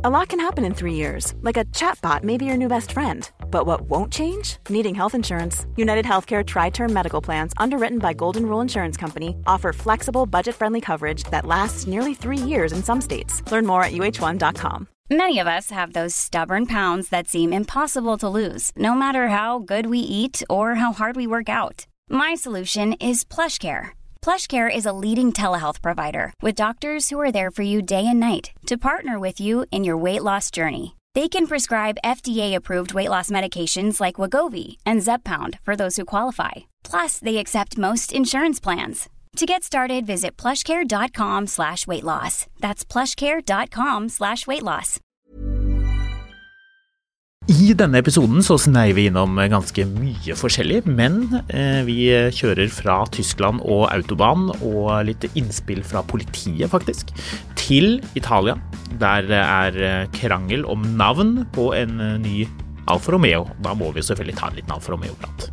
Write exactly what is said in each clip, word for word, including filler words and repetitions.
A lot can happen in three years, like a chatbot may be your new best friend. But what won't change? Needing health insurance. United Healthcare Tri-Term Medical Plans, underwritten by Golden Rule Insurance Company, offer flexible, budget-friendly coverage that lasts nearly three years in some states. Learn more at U H one dot com. Many of us have those stubborn pounds that seem impossible to lose, no matter how good we eat or how hard we work out. My solution is PlushCare. PlushCare is a leading telehealth provider with doctors who are there for you day and night to partner with you in your weight loss journey. They can prescribe F D A-approved weight loss medications like Wegovy and Zepbound for those who qualify. Plus, they accept most insurance plans. To get started, visit plushcare.com slash weight loss. That's plushcare.com slash weight loss. I denne episoden så sneier vi innom ganske mye forskjellig, men eh, vi kjører fra Tyskland og Autobahn og litt innspill fra politiet faktisk, til Italia. Der er krangel om navn på en ny Alfa Romeo. Da må vi selvfølgelig ta en liten Alfa Romeo-prat.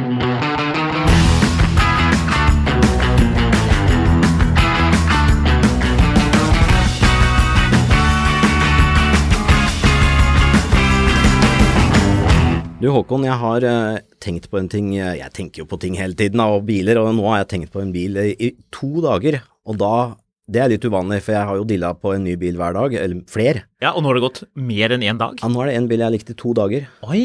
Du Håkon, jeg har uh, tenkt på en ting, jeg tenker jo på ting hele tiden av biler, og nå har jeg tenkt på en bil i, i to dager, og da, det er litt uvanlig, for jeg har jo dilla på en ny bil hver dag, eller flere. Ja, og nå har det gått mer enn en dag? Ja, nå er det en bil jeg har likt i to dager. Oi,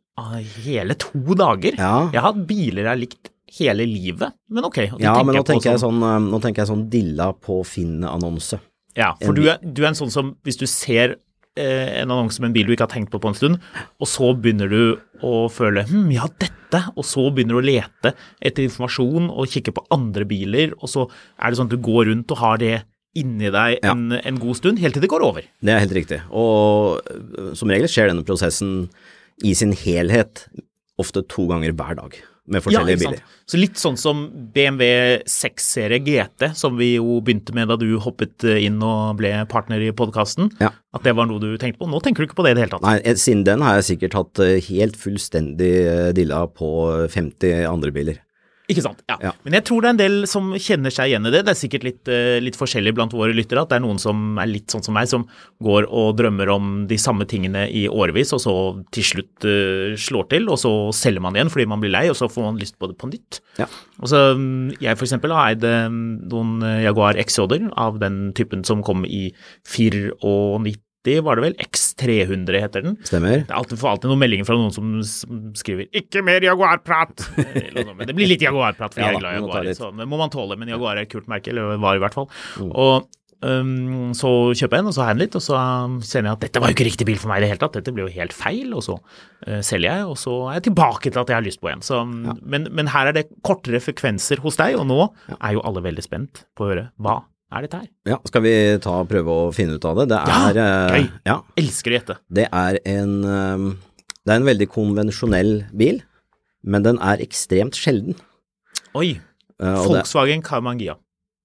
hele to dager? Ja. Jeg har hatt biler jeg har likt hele livet, men ok. Ja, men nå tenker, jeg sånn, sånn, nå tenker jeg sånn dilla på Finn-annonse. Ja, for du er, du er en sånn som, hvis du ser en annonse med en bil du ikke har tenkt på på en stund, og så begynner du å føle, hm, ja, dette, og så begynner du å lete etter informasjon og kikke på andre biler, og så er det sånn at du går rundt og har det inni deg en, ja. en god stund, helt til det går over. Det er helt riktig, og som regel skjer denne prosessen i sin helhet ofte to ganger hver dag. Med forskjellige ja, biler. Så litt sånn som B M W seks-serie G T, som vi jo begynte med da du hoppet inn og ble partner i podcasten, ja. At det var noe du tenkte på. Nå tenker du ikke på det i det hele tatt. Nei, siden den har jeg sikkert hatt helt fullstendig dilla på femti andre biler. Ikke sant, ja. ja. Men jeg tror det er en del som kjenner seg igjen i det. Det er sikkert litt, litt forskjellig blant våre lyttere, at det er noen som er litt sånn som meg, som går og drømmer om de samme tingene i årevis, og så til slutt uh, slår til, og så selger man igjen fordi man blir lei, og så får man lyst på det på nytt. Ja. Og så, jeg for eksempel har eid noen Jaguar X J-er av den typen som kom i nittini, var det vel, X tre hundre heter den. Stemmer. Det er alltid, for alltid noen meldinger fra noen som, som skriver, ikke mer Jaguar-prat, men det blir litt Jaguar-prat, for ja, jeg er glad i Jaguar, så det må man tåle, men Jaguar er et kult merke, eller var i hvert fall. Mm. Og um, så kjøper jeg en, og så har jeg den litt, og så ser jeg at dette var jo ikke riktig bil for meg i det hele tatt, dette ble jo helt feil, og så uh, selger jeg, og så er jeg tilbake til at jeg har lyst på en. Så, ja. men, men her er det kortere frekvenser hos deg, og nå ja. er jo alle veldig spent på å høre hva er dette her? Ja, skal vi ta og prøve å finne ut av det? Det er, ja, gøy. Ja, elsker å gjette. Det er en, det er en veldig konvensjonell bil, men den er ekstremt sjelden. Oi, uh, Volkswagen Carmangia.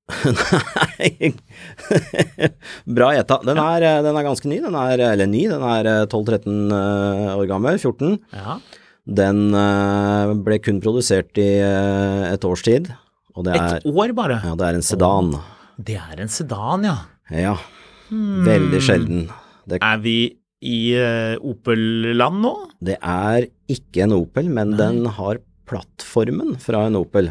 Nei, bra gjetta. Den er, den er ganske ny, den er, eller ny, den er tolv tretten år gammel, fjorten. Ja. Den uh, ble kun produsert i uh, et års tid. Og det er, et år bare? Ja, det er en sedan. Oh. Det er en sedan, ja. Ja, hmm. veldig sjelden. Det... Er vi i uh, Opel-land nå? Det er ikke en Opel, men Nei. Den har plattformen fra en Opel.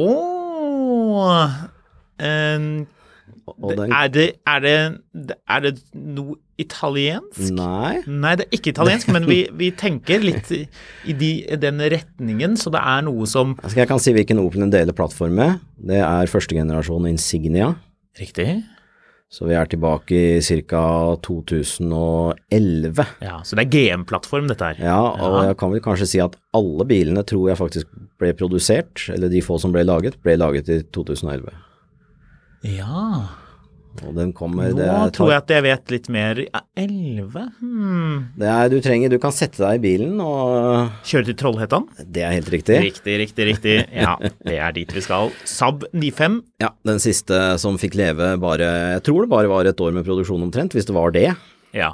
Åh, um, den... er, det, er, det, er det noe italiensk? Nei. Nei, det er ikke italiensk, men vi, vi tenker litt i, de, i den retningen, så det er noe som... Jeg kan si hvilken Opel den deler plattform med. Det er første generasjon Insignia. Riktig. Så vi er tilbake i cirka to tusen og elleve. Ja, så det er G M-plattform dette her. Ja, og ja. Jeg kan vel kanskje si at alle bilene tror jeg faktisk ble produsert, eller de få som ble laget, ble laget i to tusen og elleve. Ja. Og den kommer... Nå det er, tror jeg at jeg vet litt mer. elleve? Hmm. Det er, du trenger, du kan sette deg i bilen og... Kjøre til Trollhättan? Det er helt riktig. Riktig, riktig, riktig. Ja, det er dit vi skal. Saab nittifem. Ja, den siste som fikk leve bare... Jeg tror det bare var et år med produksjon omtrent, hvis det var det. Ja.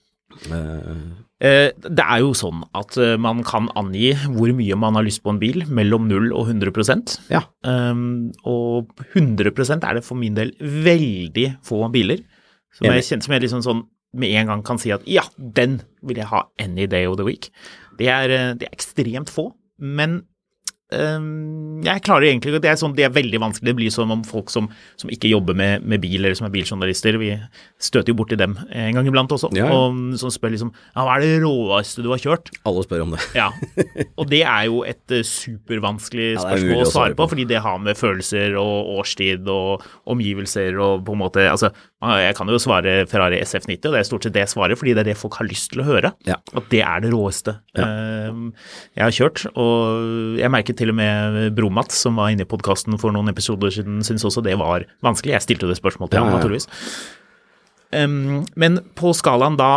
Uh, det er jo sånn at man kan angi hvor mye man har lyst på en bil mellom null og hundre prosent. Ja. Um, og hundre prosent er det for min del veldig få biler som jeg, kjenner, som jeg liksom sånn med en gang kan si at ja, den vil jeg ha any day of the week. Det er, det er ekstremt få, men Um, jeg klarer egentlig det er, sånn, det er veldig vanskelig, det blir som om folk som, som ikke jobber med, med bil eller som er biljournalister, vi støter jo bort til dem en gang iblant også, ja. Og som spør liksom, ja, hva er det råeste du har kjørt? Alle spør om det. Ja, og det er jo et uh, supervanskelig spørsmål ja, å svare på, på, fordi det har med følelser og årstid og omgivelser og på en måte, altså, jeg kan jo svare Ferrari S F nitti, og det er stort sett det jeg svarer, fordi det er det folk har lyst til å høre, ja. At det er det råeste ja. um, jeg har kjørt, og jeg merket til og med Bromat, som var inne i podcasten for noen episoder siden, synes også det var vanskelig. Jeg stilte det spørsmål til ja, ham, naturligvis. Um, men på skalaen da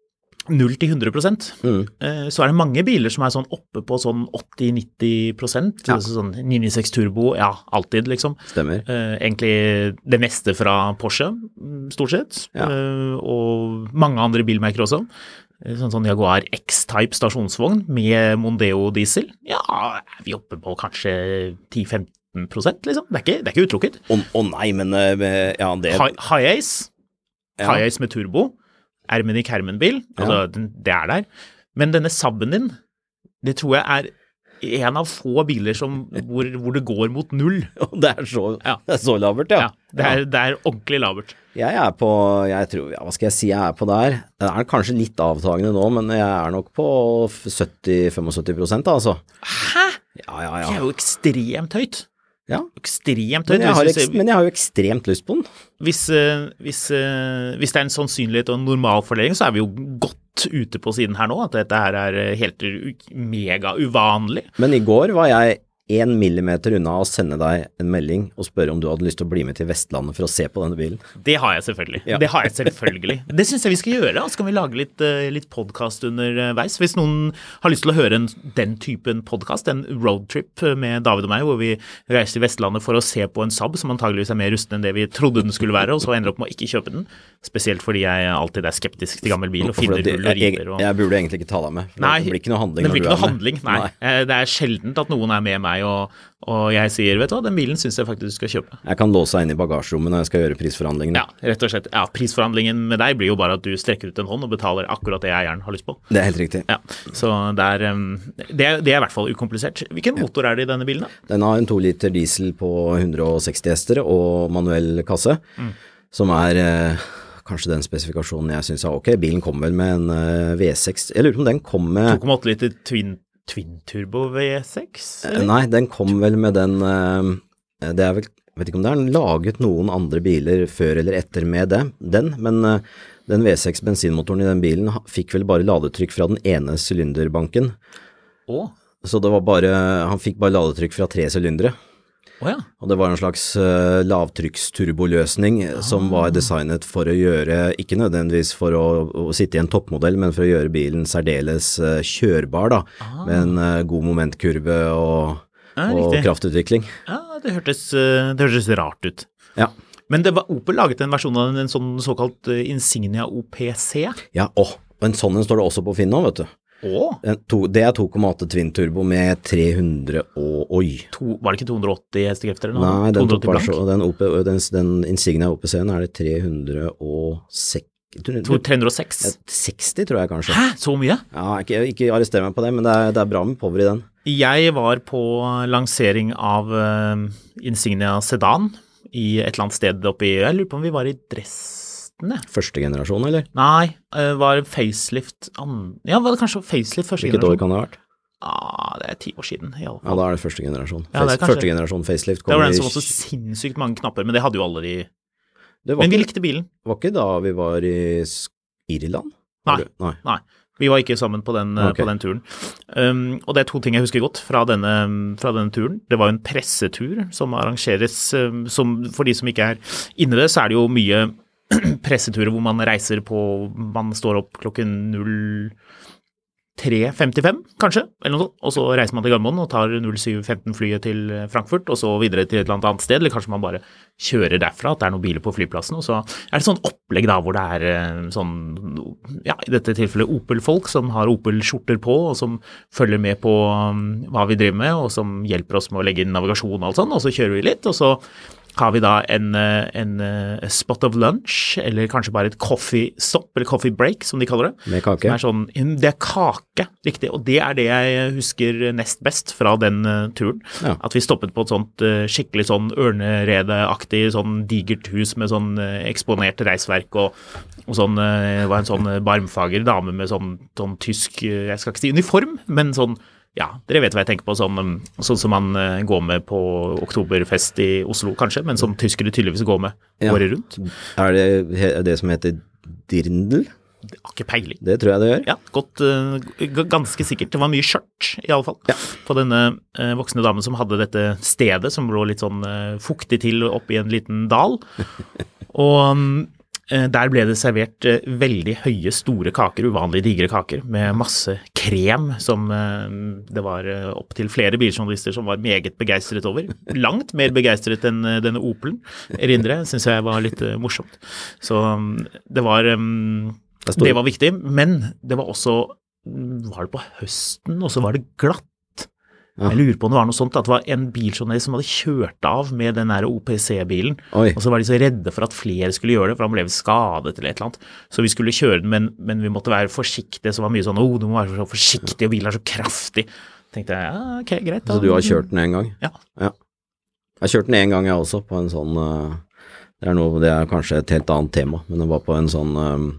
null til hundre prosent, mm. uh, så er det mange biler som er sånn oppe på sånn åtti til nitti prosent, ja. Altså sånn ni ninety-seks Turbo, ja, alltid liksom. Stemmer. Uh, egentlig det meste fra Porsche, stort sett, ja. uh, og mange andre bilmerker også. Sånn, sånn Jaguar X-Type stasjonsvogn med Mondeo diesel, ja, er vi oppe på kanskje ti til femten prosent, liksom. Det er ikke, det er ikke utelukket. Å oh, oh nei, men ja, det... Hi-Ace, ja. Hi-Ace med turbo, Ermenik Hermen-bil, altså, ja. Det er der. Men denne Sabben din, det tror jeg er en av få biler som, hvor, hvor det går mot null. Det er så, ja. Det er så labert, ja. Ja, det er, det er ordentlig labert. Jeg er på, jeg tror, ja, hva skal jeg si, jeg er på der. Det er kanskje litt avtagende nå, men jeg er nok på sytti til femogsytti prosent, altså. Hæ? Ja, ja, ja. Det er jo ekstremt høyt. Ja. Ekstremt høyt. Men jeg, har, men jeg har jo ekstremt lyst på den. Hvis, hvis, hvis det er en sannsynlighet og en normal fordeling, så er vi jo godt ute på siden her nå, at dette her er helt mega uvanlig. Men i går var jeg en millimeter unna å sende deg en melding og spørre om du hadde lyst til å bli med til Vestlandet for å se på denne bilen. Det har jeg selvfølgelig. Ja. Det har jeg selvfølgelig. Det synes jeg vi skal gjøre. Så kan vi lage litt, litt podcast underveis. Hvis noen har lyst til å høre en, den typen podcast, en roadtrip med David og meg, hvor vi reiser til Vestlandet for å se på en Saab som antageligvis er mer rusten enn det vi trodde den skulle være, og så ender opp med å ikke kjøpe den. Spesielt fordi jeg alltid er skeptisk til gammel bil og finner hull og river. Og... Jeg burde egentlig ikke ta deg med. Nei, det blir ikke noe handling. Det blir ikke noe handling, nei. nei. Det er sjeldent at noen er med meg Og, og jeg sier, vet du hva, den bilen synes jeg faktisk du skal kjøpe. Jeg kan låse deg inn i bagasjerommet når jeg skal gjøre prisforhandlingene. Ja, rett og slett. Ja, prisforhandlingen med deg blir jo bare at du strekker ut en hånd og betaler akkurat det jeg gjerne har lyst på. Det er helt riktig. Ja, så det er, det er, det er i hvert fall ukomplisert. Hvilken motor er det i denne bilen da? Den har en to liter diesel på hundre og seksti hester og manuell kasse, mm. som er eh, kanskje den spesifikasjonen jeg synes er ok. Bilen kom vel med en eh, V seks. Jeg lurer på om den kom med... to komma åtte liter Twin Twin Turbo V seks? Eller? Nei, den kom vel med den, det er vel, jeg vet ikke om det er laget noen andre biler før eller etter med det, den, men den V seks bensinmotoren i den bilen fikk vel bare ladetrykk fra den ene sylinderbanken. Åh? Så det var bare, han fikk bare ladetrykk fra tre sylindere. Oh, ja. Og det var en slags uh, lavtrykksturboløsning ah. som var designet for å gjøre, ikke nødvendigvis for å, å sitte i en toppmodell, men for å gjøre bilen særdeles uh, kjørbar da, ah. med en uh, god momentkurve og, ja, og kraftutvikling. Ja, det hørtes, uh, det hørtes rart ut. Ja. Men det var Opel laget en versjon av en sånn såkalt uh, Insignia O P C. Ja, åh, og en sånn en står det også på Finn nå, vet du. Åh. To, det er to komma åtte Twin Turbo med tre hundre og oi. To, var det ikke to hundre og åtti hestekrefter? Nei, den, den, OP, den, den Insignia O P C-en er det tre hundre og seks. tre hundre og seks? seksti tror jeg kanskje. Hæ? Så mye? Ja, ikke, ikke arrester meg på det, men det er, det er bra med power i den. Jeg var på lansering av uh, Insignia Sedan i et eller annet sted oppe i, jeg lurer på om vi var i Dresden. Første generasjon, eller? Nei, det var facelift an... Ja, var det kanskje facelift første Hvilket generasjon? Hvilket år kan det ha vært? Ah, det er ti år siden i alle fall. Ja, da er det første generasjon. Ja, det er kanskje... Første generasjon facelift kom i... Det var den i... som var så sinnssykt mange knapper, men det hadde jo alle de... Men ikke... vi likte bilen. Var ikke da vi var i Irland? Nei, nei. nei. Vi var ikke sammen på den, okay. på den turen. Um, og det er to ting jeg husker godt fra denne, fra denne turen. Det var jo en pressetur som arrangeres, um, som, for de som ikke er inne i det, så er det jo mye... presseturer hvor man reiser på, man står opp klokken null tre femtifem, kanskje, eller noe sånt, og så reiser man til Gardermoen og tar null syv femten flyet til Frankfurt, og så videre til et eller annet sted, eller kanskje man bare kjører derfra, at det er noen biler på flyplassen, og så er det sånn opplegg da, hvor det er sånn, ja, i dette tilfellet Opel-folk som har Opel-skjorter på, og som følger med på um, hva vi driver med, og som hjelper oss med å legge inn navigasjon og alt sånt, og så kjører vi litt, og så har vi da en, en spot of lunch, eller kanskje bare et coffee stop, eller coffee break, som de kaller det. Med kake. Som er sånn, det er kake, riktig, og det er det jeg husker nest best fra den uh, turen. Ja. At vi stoppet på et sånt uh, skikkelig sånn ørneredeaktig, sånn digert hus med sånn uh, eksponert reisverk, og, og sånn, uh, var en sånn barmfager dame med sånn, sånn tysk, uh, jeg skal ikke si uniform, men sånn, ja, dere vet hva jeg tenker på, sånn, sånn som man uh, går med på oktoberfest i Oslo kanskje, men som tyskere tydeligvis går med ja. året rundt. Er det det som heter dirndl? Det har ikke peiling. Det tror jeg det gjør. Ja, godt, uh, ganske sikkert. Det var mye skjørt i alle fall, ja. på denne uh, voksne damen som hadde dette stedet som lå litt sånn uh, fuktig til opp i en liten dal, og um, der ble det servert veldig høye, store kaker, uvanlig digre kaker, med masse krem, som det var opp til flere biljournalister som var meget begeistret over. Langt mer begeistret enn denne Opelen, erindrer jeg, synes jeg var litt morsomt. Så det var, det var viktig, men det var også, var det på høsten, og så var det glatt. Ja. Jeg lurer på om det var noe sånt, at det var en biljournalist som hadde kjørt av med den der O P C-bilen, Oi. og så var de så redde for at flere skulle gjøre det, for han ble skadet eller et eller annet. Så vi skulle kjøre den, men, men vi måtte være forsiktige, så var mye sånn, oh, du må være så forsiktig, og bilen er så kraftig. Tenkte jeg, ja, ok, greit. Da. Så du har kjørt den en gang? Ja. ja. Jeg har kjørt den en gang jeg også, på en sånn, det er, noe, det er kanskje et helt annet tema, men det var på en sånn... Um,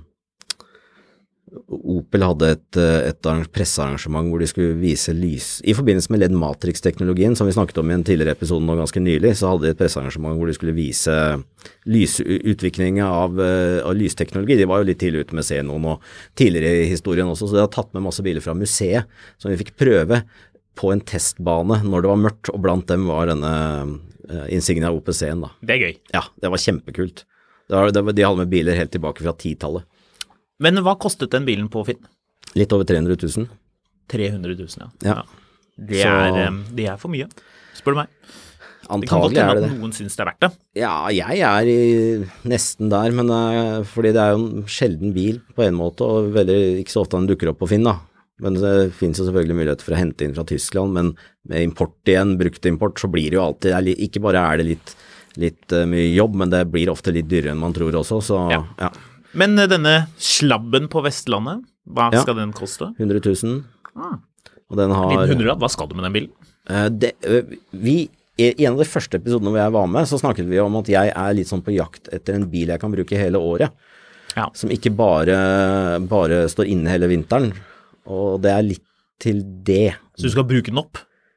Opel hadde et, et pressearrangement hvor de skulle vise lys, i forbindelse med L E D-matrix-teknologien, som vi snakket om i en tidligere episode nå ganske nylig, så hadde de et pressearrangement hvor de skulle vise lysutviklingen av, av lysteknologi. De var jo litt tidlig ute med Xenon og tidligere i historien også, så de hadde tatt med masse biler fra museet, som vi fikk prøve på en testbane når det var mørkt, og blant dem var denne Insignia O P C-en da. Det er gøy. Ja, det var kjempekult. Det var, det var, de hadde med biler helt tilbake fra ti-tallet. Men hva kostet den bilen på Finn? Litt over tre hundre tusen. tre hundre tusen, ja. ja. ja. Det, så... er, det er for mye, spør du meg. Antagelig det kan godt hende at at noen synes det er verdt det. Ja, jeg er i, nesten der, men uh, fordi det er jo en sjelden bil på en måte, og veldig, ikke så ofte den dukker opp på Finn da. Men det finnes jo selvfølgelig mulighet for å hente inn fra Tyskland, men med import igjen, brukt import, så blir det jo alltid, ikke bare er det litt, litt uh, mye jobb, men det blir ofte litt dyrere enn man tror også, så ja. ja. Men denne slabben på Vestlandet, hva ja, skal den koste? hundre tusen. Ah. Og den har... hundre, hva skal du med den bilen? Uh, det, uh, vi, I en av de første episodene hvor jeg var med, så snakket vi om at jeg er litt sånn på jakt etter en bil jeg kan bruke hele året. Ja. Som ikke bare, bare står inne hele vinteren. Og det er litt til det. Så du skal bruke den opp?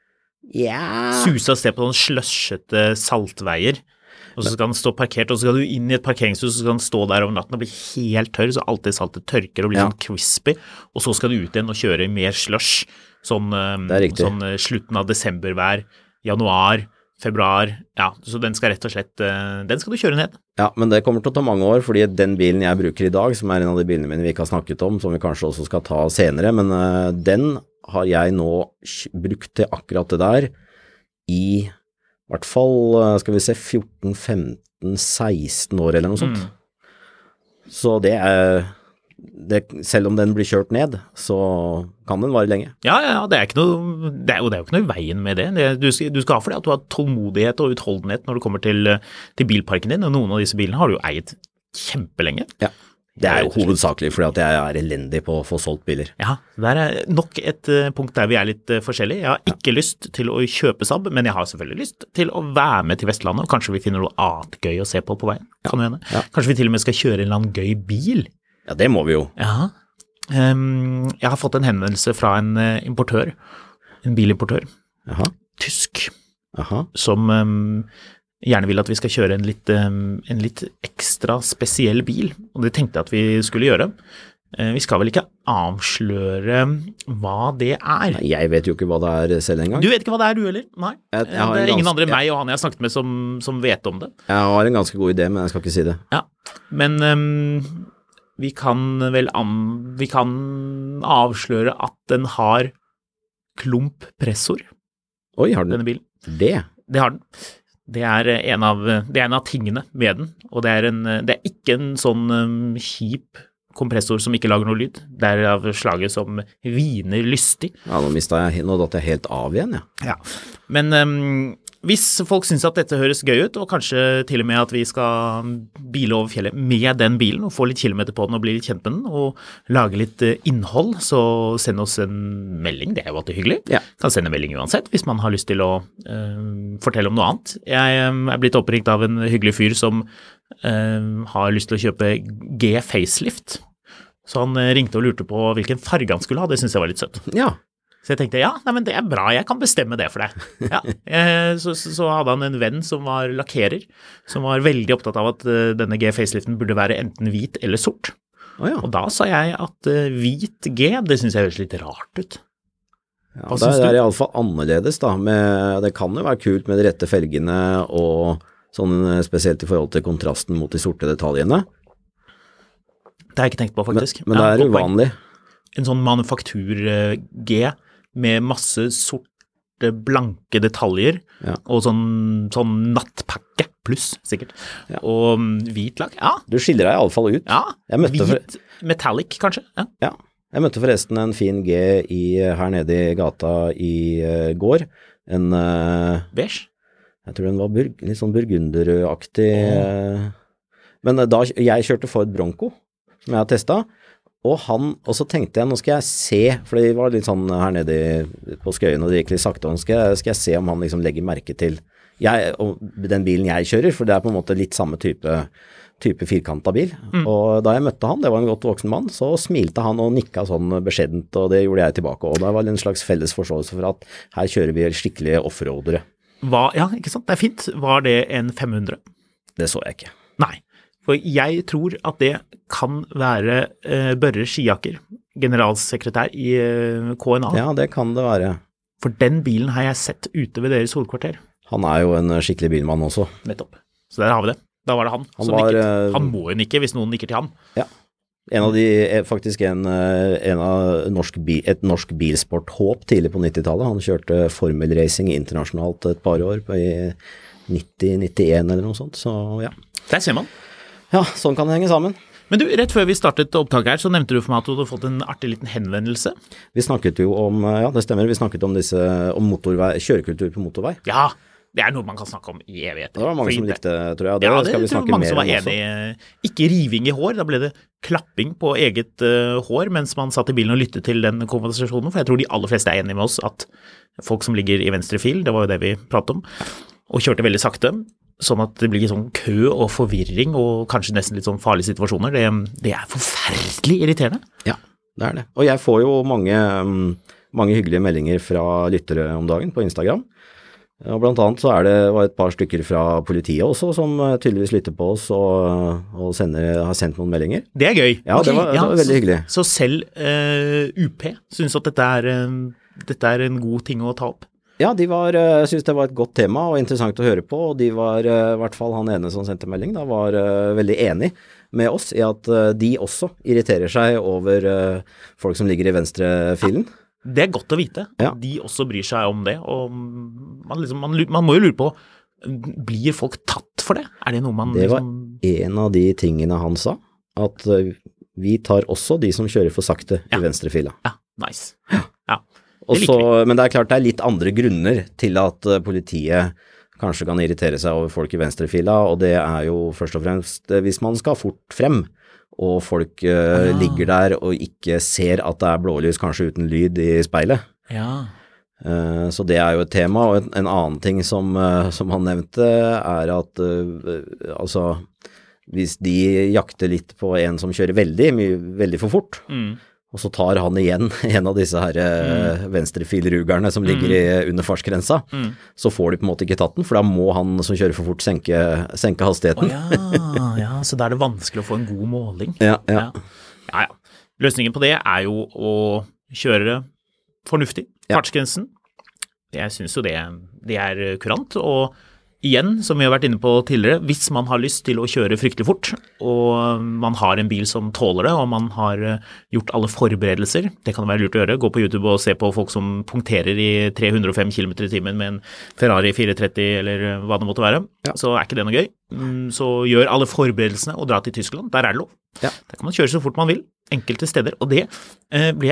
Ja. Susa se på sånne sløsjete saltveier. Og så skal den stå parkert, og så skal du inn i et parkeringshus, og så skal den stå der over natten og bli helt tørr, så alt det saltet tørker og blir ja. sånn crispy, og så skal du ut igjen og kjøre mer slush, sånn, sånn slutten av desembervær, januar, februar, ja, så den skal rett og slett, den skal du kjøre ned. Ja, men det kommer til å ta mange år, fordi den bilen jeg bruker i dag, som er en av de bilene mine vi ikke har snakket om, som vi kanskje også skal ta senere, men uh, den har jeg nå brukt til akkurat det der i... I hvert fall, skal vi se, fjorten, femten, seksten år eller noe sånt. Mm. Så det er, det, selv om den blir kjørt ned, så kan den vare lenge. Ja, ja, det er ikke noe, det er, og det er jo ikke noe i veien med det. det du, du skal ha for det at du har tålmodighet og utholdenhet når du kommer til, til bilparken din, og noen av disse bilene har du jo eid kjempelenge. Ja. Det er jo hovedsakelig fordi at jeg er elendig på å få solgt biler. Ja, det er nok et uh, punkt der vi er litt uh, forskjellige. Jeg har ikke ja. lyst til å kjøpe Saab, men jeg har selvfølgelig lyst til å være med til Vestlandet, og kanskje vi finner noe annet gøy å se på på veien. Kan du hende? Ja. Kanskje vi til og med skal kjøre en eller annen gøy bil. Ja, det må vi jo. Ja. Um, jeg har fått en henvendelse fra en uh, importør, en bilimportør, Aha. tysk, Aha. som... Um, gjerne vil at vi skal kjøre en litt, en litt ekstra spesiell bil, og det tenkte jeg at vi skulle gjøre. Vi skal vel ikke avsløre hva det er. Nei, jeg vet jo ikke hva det er selv en gang. Du vet ikke hva det er du heller? Nei. Jeg, jeg det er ingen ganske, andre meg og han jeg har snakket med som, som vet om det. Jeg har en ganske god idé, men jeg skal ikke si det. Ja, men um, vi kan vel an, vi kan avsløre at den har klumppressor. Oi, har den denne bilen? Det? Det har den. Det er en av, det er en av tingene med den, og det er, en, det er ikke en sånn um, kjip kompressor som ikke lager noe lyd. Det er av slaget som viner lystig. Ja, nå mistet jeg, nå datt jeg helt av igjen, ja. Ja, men um, hvis folk synes at dette høres gøy ut, og kanskje til og med at vi skal bile over fjellet med den bilen, og få litt kilometer på den og bli litt kjent med den, og lage litt innhold, så send oss en melding, det er jo alltid hyggelig. Ja. Kan sende en melding uansett, hvis man har lyst til å uh, fortelle om noe annet. Jeg um, er blitt oppringt av en hyggelig fyr som uh, har lyst til å kjøpe G-facelift. Så han uh, ringte og lurte på hvilken farge han skulle ha, det synes jeg var litt søtt. Ja. Så jeg tenkte, ja, nei, men det er bra, jeg kan bestemme det for deg. Ja, jeg, så, så hadde han en venn som var lakkerer, som var veldig opptatt av at uh, denne G-faceliften burde være enten hvit eller sort. Oh, ja. Og da sa jeg at uh, hvit G, det synes jeg høres litt rart ut. Ja, det er, er i alle fall annerledes da, med, det kan jo være kult med de rette felgene, og sånn spesielt i forhold til kontrasten mot de sorte detaljene. Det har jeg ikke tenkt på faktisk. Men, men det er uvanlig. En sånn manufaktur-G, med masse sorte, blanke detaljer, ja. Og sånn, sånn nattpakke, pluss sikkert, ja. Og hvit lakk, ja. Du skiller deg i alle fall ut. Ja, hvit, for... metallic kanskje. Ja. Ja, jeg møtte forresten en fin G i, her nede i gata i uh, går. En... Uh, Beige? Jeg tror den var burg, litt sånn burgunderaktig. Oh. Uh, men uh, da jeg kjørte Ford Bronco, som jeg har testet, Og han, og så tenkte jeg, nå skal jeg se, for det var litt sånn her nede på Skøyen, og det gikk litt sakte, og nå skal jeg, skal jeg se om han liksom legger merke til jeg, og den bilen jeg kjører, for det er på en måte litt samme type, type firkantet bil. Mm. Og da jeg møtte han, det var en godt voksen mann, så smilte han og nikket sånn beskjedent, og det gjorde jeg tilbake, og det var en slags felles forståelse for at her kjører vi skikkelige offroadere. Hva, ja, ikke sant? Det er fint. Var det en fem hundre? Det så jeg ikke. Nei. For jeg tror at det kan være uh, Børre Skiaker, generalsekretær i uh, K N A. Ja, det kan det være. For den bilen har jeg sett ute ved deres hovedkvarter. Han er jo en skikkelig bilmann også. Nettopp. Så der har vi det. Da var det han, han som var, nikket. Han må jo nikke hvis noen nikker til ham. Ja. En av de, faktisk en, en av norsk bil, et norsk bilsporthåp tidlig på nittitallet. Han kjørte formelracing internasjonalt et par år på i nitti nittien eller noe sånt. Så ja. Der ser man. Ja, sånn kan det henge sammen. Men du, rett før vi startet opptaket her, så nevnte du for meg at du hadde fått en artig liten henvendelse. Vi snakket jo om, ja det stemmer, vi snakket om disse, om motorvei, kjørekultur på motorvei. Ja, det er noe man kan snakke om i evigheter. Det var mange som likte, tror jeg. Det, ja, det skal vi snakke mer om også. Ikke riving i hår, da ble det klapping på eget uh, hår, mens man satt i bilen og lyttet til den konversasjonen, for jeg tror de aller fleste er enige med oss at folk som ligger i venstre fil, det var jo det vi pratet om, og kjørte veldig sakte, sånn at det blir sånn kø og forvirring og kanskje nesten litt sånn farlige situasjoner. Det, det er forferdelig irriterende. Ja, det er det. Og jeg får jo mange, mange hyggelige meldinger fra lyttere om dagen på Instagram. Og blant annet så er det var et par stykker fra politiet også som tydeligvis lytter på oss og, og sender, har sendt noen meldinger. Det er gøy. Ja, okay, det, var, det var veldig så, hyggelig. Så selv uh, U P synes at dette er, uh, dette er en god ting å ta opp? Ja, de var, jeg synes det var et godt tema og interessant å høre på, og de var, i hvert fall han ene som sendte melding, da var uh, veldig enig med oss i at uh, de også irriterer seg over uh, folk som ligger i venstrefilen. Ja, det er godt å vite. Ja. De også bryr seg om det, og man, liksom, man, man må jo lure på, blir folk tatt for det? Er det noe man... Det var liksom... en av de tingene han sa, at uh, vi tar også de som kjører for sakte ja. I venstrefila. Ja, nice. Ja, ja. Også, men det er klart det er litt andre grunner til at politiet kanskje kan irritere seg over folk i venstrefila, og det er jo først og fremst hvis man skal fort frem, og folk uh, ja. Ligger der og ikke ser at det er blålys kanskje uten lyd i speilet. Ja. Uh, så det er jo et tema, og en, en annen ting som, uh, som han nevnte er at uh, altså hvis de jakter litt på en som kjører veldig, mye, veldig for fort, mm. Og så tar han igjen en av disse her mm. venstrefilrugerne som ligger i, under fartsgrensa, mm. så får de på en måte ikke tatt den, for da må han som kjører for fort senke, senke hastigheten. Oh, ja, ja, så da er det vanskelig å få en god måling. Ja, ja. Ja, ja. Løsningen på det er jo å kjøre fornuftig, fartsgrensen. Jeg synes jo det, det er kurant, og igjen, som vi har vært inne på tidligere, hvis man har lyst til å kjøre fryktelig fort, og man har en bil som tåler det, og man har gjort alle forberedelser, det kan være lurt å gjøre, gå på YouTube og se på folk som punkterer i tre hundre og fem kilometer i timen med en Ferrari fire tretti eller hva det måtte være, ja. Så er ikke det noe gøy. Så gjør alle forberedelsene og dra til Tyskland, der er det lov. Ja. Der kan man kjøre så fort man vil, enkelte steder, og det eh, blir jeg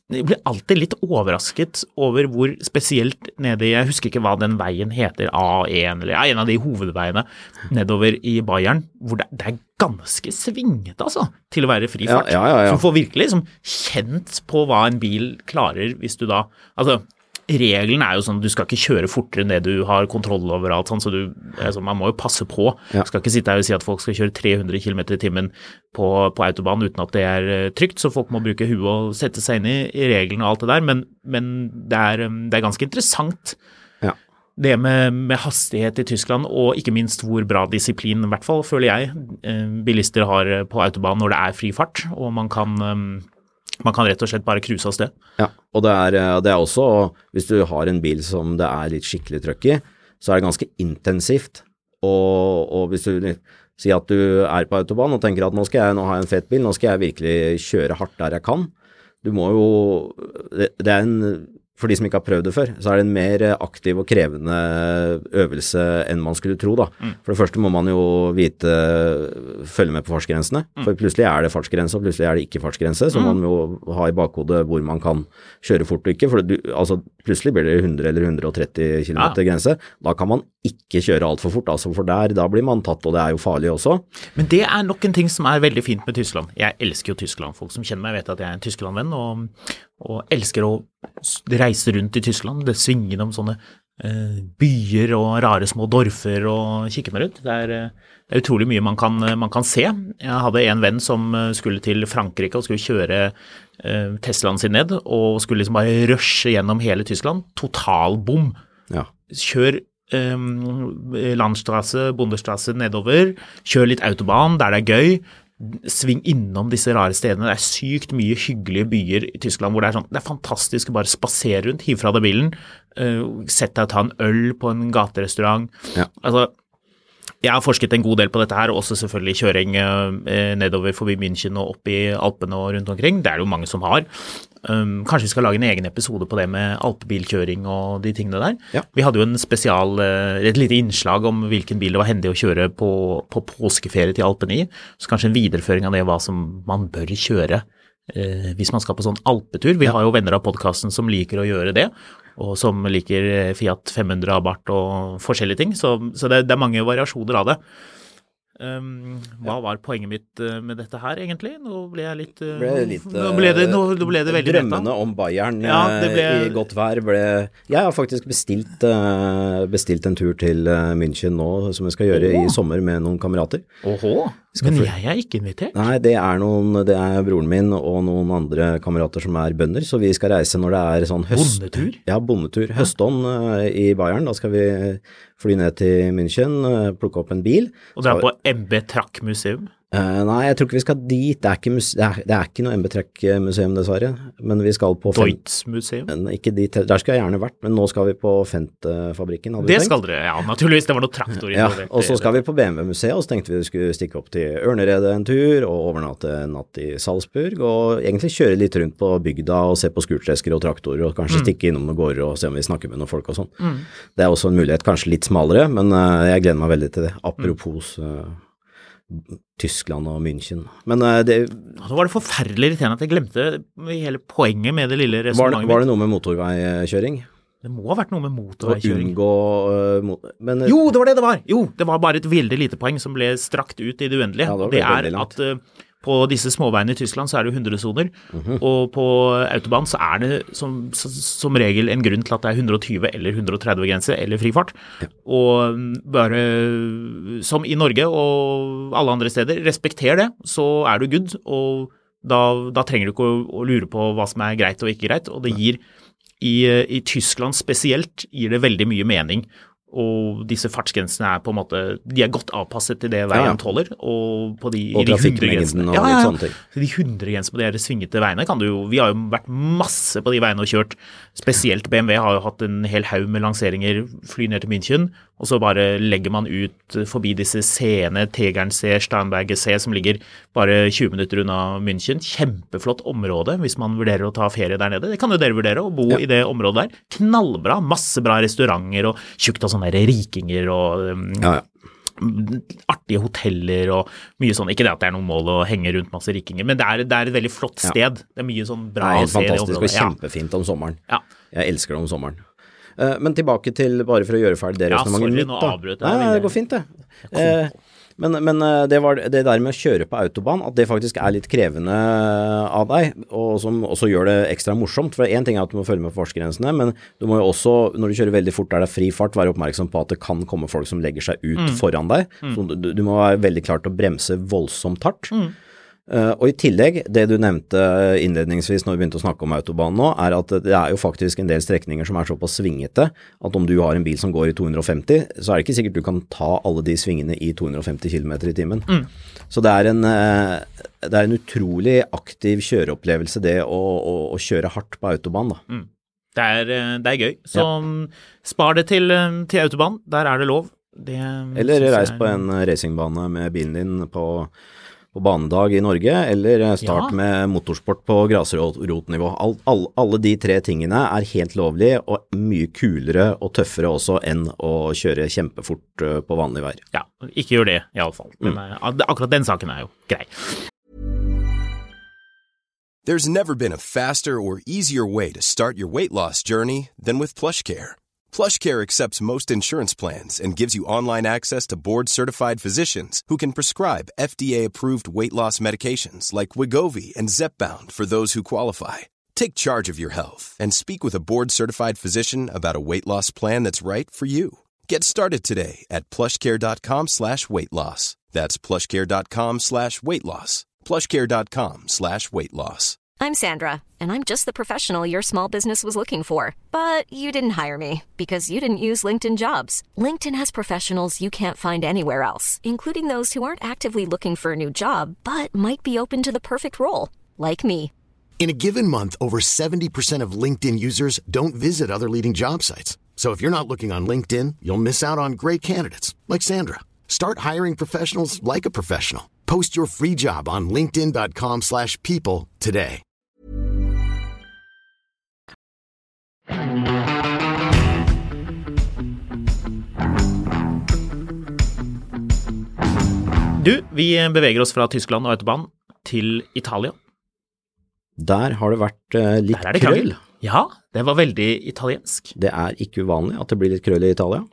jeg blir alltid litt overrasket over hvor spesielt nede i, jeg husker ikke hva den veien heter, A én, eller ja, en av de hovedveiene nedover i Bayern, hvor det, det er ganske svinget, altså, til å være fri fart. Ja, ja, ja, ja. Så du får virkelig liksom kjent på hva en bil klarer hvis du da, altså, regelen er jo sånn, du skal ikke kjøre fortere enn det du har kontroll over alt, sånn, så du, altså, man må jo passe på. Ja. Skal ikke sitte her og si at folk skal kjøre tre hundre kilometer i timen på, på autobahn uten at det er trygt, så folk må bruke huet og sette seg inn i, i reglene og alt det der, men, men det, er, det er ganske interessant ja. det med, med hastighet i Tyskland, og ikke minst hvor bra disiplin, i hvert fall føler jeg, bilister har på autobahn når det er fri fart, og man kan Man kan rett og slett bare cruise av sted. Ja, og det er, det er også, hvis du har en bil som det er litt skikkelig trøkk i, så er det ganske intensivt. Og, og hvis du sier at du er på autobahn og tenker at nå skal jeg nå ha en fet bil, nå skal jeg virkelig kjøre hardt der jeg kan. Du må jo, det, det er en, for de som ikke har prøvd det før, så er det en mer aktiv og krevende øvelse enn man skulle tro da. Mm. For det første må man jo vite, følge med på fartsgrensene, mm. for plutselig er det fartsgrense, og plutselig er det ikke fartsgrense, så mm. man må ha i bakhodet hvor man kan kjøre fort og ikke, for du, altså, plutselig blir det hundre eller hundre og tretti kilometer ja. Grense, da kan man ikke kjøre alt for fort, altså, for der, da blir man tatt, og det er jo farlig også. Men det er nok en ting som er veldig fint med Tyskland. Jeg elsker jo Tyskland, folk som kjenner meg vet at jeg er en Tyskland-venn, og, og elsker å reise rundt i Tyskland, det svinger om sånne eh, byer og rare små dorfer og kikke meg rundt. Det er, det er utrolig mye man kan, man kan se. Jeg hadde en venn som skulle til Frankrike og skulle kjøre eh, Teslaen sin ned, og skulle liksom bare rushe gjennom hele Tyskland. Total bom. Ja. Kjør eh, Landstrasse, Bundesstrasse nedover, kjør litt autobahn der det er gøy, sving innom disse rare stedene. Det er sykt mye hyggelige byer i Tyskland hvor det er sånn, det er fantastisk å bare spasere rundt, hive fra deg bilen, uh, sette deg og ta en øl på en gaterestaurant. Ja. Altså, jeg har forsket en god del på dette her, og også selvfølgelig kjøring uh, nedover forbi München og opp i Alpene og rundt omkring. Det er det jo mange som har. Um, kanskje vi skal lage en egen episode på det med alpebilkjøring og de tingene der. Ja. Vi hadde jo en spesial, et lite innslag om hvilken bil det var hendig å kjøre på, på påskeferie til Alpene i, så kanskje en videreføring av det hva som man bør kjøre eh, hvis man skal på sånn alpetur. Vi ja. Har jo venner av podcasten som liker å gjøre det, og som liker Fiat fem hundre Abarth og forskjellige ting, så, så det, det er mange variasjoner av det. Um, hva var poenget mitt uh, med dette her egentlig? Nå ble jeg litt, uh, ble litt uh, nå, ble det, nå, nå ble det veldig drømmene retta. Om Bayern ja, ble, i godt vær ble, jeg har faktisk bestilt, uh, bestilt en tur til uh, München nå, som jeg skal gjøre Åh. I sommer med noen kamerater. Åhå, men jeg er ikke invitert. Nei, det er, noen, det er broren min og noen andre kamerater som er bønder, så vi skal reise når det er sånn høst... Bondetur? Ja, bondetur. Høstånd uh, i Bayern, da skal vi fly ned til München, uh, plukke opp en bil. Og dra på M B Track museum? Uh, nei, jeg tror ikke vi skal dit. Det er ikke, muse- det er, det er ikke noe M B Track museum dessverre, men vi skal på... Deutz museum? Men ikke dit, der skal jeg gjerne vært, men nå skal vi på Fendt-fabrikken. Det skal dere, ja, naturligvis, det var noe traktor. Ja, og så skal vi på B M W-museet, og så tenkte vi vi skulle stikke opp til Ørneredet en tur, og overnatte en natt i Salzburg, og egentlig kjøre litt rundt på bygda, og se på skurtresker og traktorer, og kanskje mm. stikke innom noen gårder, og se om vi snakker med noen folk og sånn. Mm. Det er også en mulighet, kanskje litt smalere, men uh, jeg gleder meg veldig til det. Apropos... Uh, Tyskland og München. Men uh, det... Nå var det forferdelig irriterende at jeg glemte hele poenget med det lille resonemanget. Var, var det noe med motorveikjøring? Det må ha vært noe med motorveikjøring. Unngå, uh, mot... Men, uh... Jo, det var det det var! Jo, det var bare et veldig lite poeng som ble strakt ut i det uendelige. Ja, det, det er at uh, på disse småveiene i Tyskland så er det hundre soner, mm-hmm. og på autobahn så er det som, som regel en grunn til at det er hundre og tjue eller hundre og tretti grense eller frifart. Ja. Og bare som i Norge og alle andre steder, respekter det, så er du good, og da, da trenger du ikke å, å lure på hva som er greit og ikke greit, og det gir i, i Tyskland spesielt gir det veldig mye mening. Og disse fartsgrensene er på en måte, de er godt avpasset til det veien tåler, og på de, og i de hundre grensene. Og ja, ja, ja. Så de hundre grensene på de svingete veiene kan du jo, vi har jo vært masse på de veiene og kjørt, spesielt B M W har jo hatt en hel haug med lanseringer, fly ned til München, og så bare legger man ut forbi disse seene, Tegernsee, Starnberger-See, som ligger bare tjue minutter unna München. Kjempeflott område hvis man vurderer å ta ferie der nede. Det kan jo dere vurdere, å bo ja. I det området der. Knallbra, masse bra restauranter og tjukt av sånne rikinger og um, ja, ja. artige hoteller og mye sånn, ikke det at det er noen mål å henge rundt masse rikinger, men det er, det er et veldig flott sted. Ja. Det er mye sånn bra å se i området. Det er fantastisk og kjempefint om sommeren. Ja. Jeg elsker det om sommeren. Uh, men tilbake til, bare for å gjøre ferdig det resonemanget mitt da. Ja, sorry, nå avbrøt jeg. Nei, det går fint det. Uh, men men uh, det var det der med å kjøre på autobahn, at det faktisk er litt krevende av deg, og som også gjør det ekstra morsomt. For en ting er at du må følge med på fartsgrensene, men du må jo også, når du kjører veldig fort der det er fri fart, være oppmerksom på at det kan komme folk som legger seg ut mm. foran deg. Mm. Så du, du må være veldig klar til å bremse voldsomt hardt. Mm. Uh, og i tillegg, det du nevnte innledningsvis når vi begynte å snakke om autobahn nå, er at det er jo faktisk en del strekninger som er såpass svingete, at om du har en bil som går i to hundre og femti, så er det ikke sikkert du kan ta alle de svingene i to hundre og femti kilometer i timen. Mm. Så det er, en, uh, det er en utrolig aktiv kjøreopplevelse det å, å, å kjøre hardt på autobahn da. Mm. Det, er, det er gøy, så ja. Spar det til, til autobahn, der er det lov. Det, Eller reis på en racingbane med bilen din på på banedag i Norge, eller start ja. Med motorsport på grasrotnivå. All, all, alle de tre tingene er helt lovlige og mye kulere og tøffere også enn å kjøre kjempefort på vanlig vei. Ja, ikke gjør det i alle fall. Men mm. akkurat den saken er jo grei. There's never been a faster or easier way to start your weight loss journey than with PlushCare. PlushCare accepts most insurance plans and gives you online access to board-certified physicians who can prescribe F D A-approved weight loss medications like Wegovy and Zepbound for those who qualify. Take charge of your health and speak with a board-certified physician about a weight loss plan that's right for you. Get started today at plushcare.com slash weight loss. That's plushcare.com slash weight loss. plushcare.com slash weight loss. I'm Sandra, and I'm just the professional your small business was looking for. But you didn't hire me, because you didn't use LinkedIn Jobs. LinkedIn has professionals you can't find anywhere else, including those who aren't actively looking for a new job, but might be open to the perfect role, like me. In a given month, over seventy percent of LinkedIn users don't visit other leading job sites. So if you're not looking on LinkedIn, you'll miss out on great candidates, like Sandra. Start hiring professionals like a professional. Post your free job on linkedin.com slash people today. Du, vi beveger oss fra Tyskland og autobahn til Italia. Der har det vært uh, litt Der er det krøll. Ja, det var veldig italiensk. Det er ikke uvanlig at det blir litt krøll i Italia.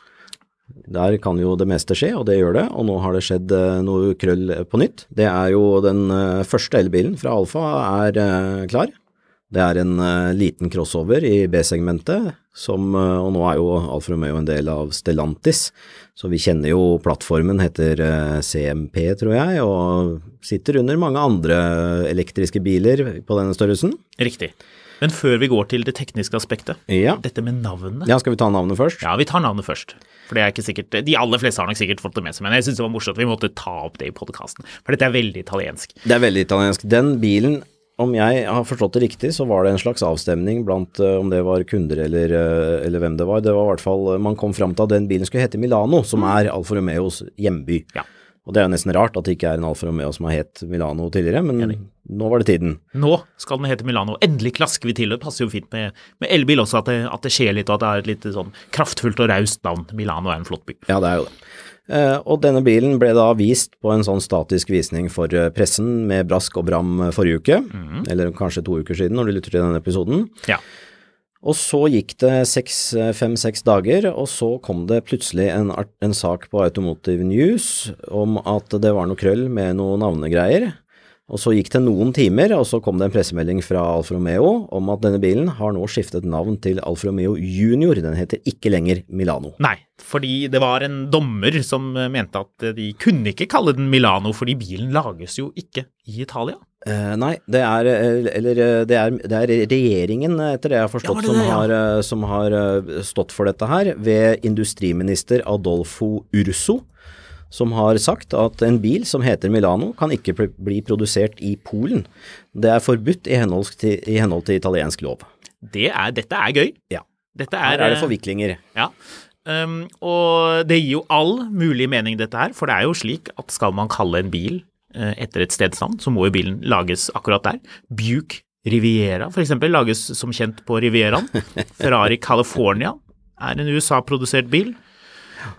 Der kan jo det meste skje, og det gjør det, og nå har det skjedd uh, noe krøll på nytt. Det er jo den uh, første elbilen fra Alfa er uh, klar. Det er en uh, liten crossover i B-segmentet, som, uh, og nå er jo Alfa Romeo en del av Stellantis, så vi kjenner jo plattformen heter uh, C M P, tror jeg, og sitter under mange andre elektriske biler på denne størrelsen. Riktig. Men før vi går til det tekniske aspektet, ja. Dette med navnet. Ja, skal vi ta navnet først? Ja, vi tar navnet først. For det er ikke sikkert, de aller fleste har nok sikkert fått det med seg, men jeg synes det var morsomt at vi måtte ta opp det i podcasten, for dette er veldig italiensk. Det er veldig italiensk. Den bilen, om jeg har forstått det riktig, så var det en slags avstemning blant uh, om det var kunder eller, uh, eller hvem det var. Det var i hvert fall, uh, man kom frem til at den bilen skulle hete Milano, som mm. er Alfa Romeos hjemby. Ja. Og det er jo nesten rart at det ikke er en Alfa Romeo som har hett Milano tidligere, men Enig. Nå var det tiden. Nå skal den hete Milano. Endelig klasker vi til, det passer jo fint med, med elbil også, at det, at det skjer litt, og at det er et litt sånn kraftfullt og raust navn. Milano er en flott by. Ja, det er jo det. Uh, og denne bilen ble da vist på en sånn statisk visning for uh, pressen med brask og bram forrige uke, mm. eller kanskje to uker siden når du lytter til denne episoden. Ja. Og så gikk det fem-seks dager, og så kom det plutselig en, en sak på Automotive News om at det var noe krøll med noen navnegreier. Og så gikk det noen timer, og så kom det en pressemelding fra Alfa Romeo om at denne bilen har nå skiftet navn til Alfa Romeo Junior. Den heter ikke lenger Milano. Nei, fordi det var en dommer som mente at de kunne ikke kalle den Milano, fordi bilen lages jo ikke i Italia. Uh, nei, det er, eller, det, er, det er regjeringen, etter det jeg har forstått, ja, det, som, har, ja. som har stått for dette her, ved industriminister Adolfo Urso, som har sagt at en bil som heter Milano kan ikke bli produsert i Polen. Det er forbudt i henhold til, i henhold til italiensk lov. Det er, dette er gøy. Ja, dette er, her er det forviklinger. Ja, um, og det gir jo all mulig mening dette her, for det er jo slik at skal man kalle en bil uh, etter et stedsnavn, så må jo bilen lages akkurat der. Buick Riviera for eksempel lages som kjent på Rivieraen. Ferrari California er en U S A-produsert bil.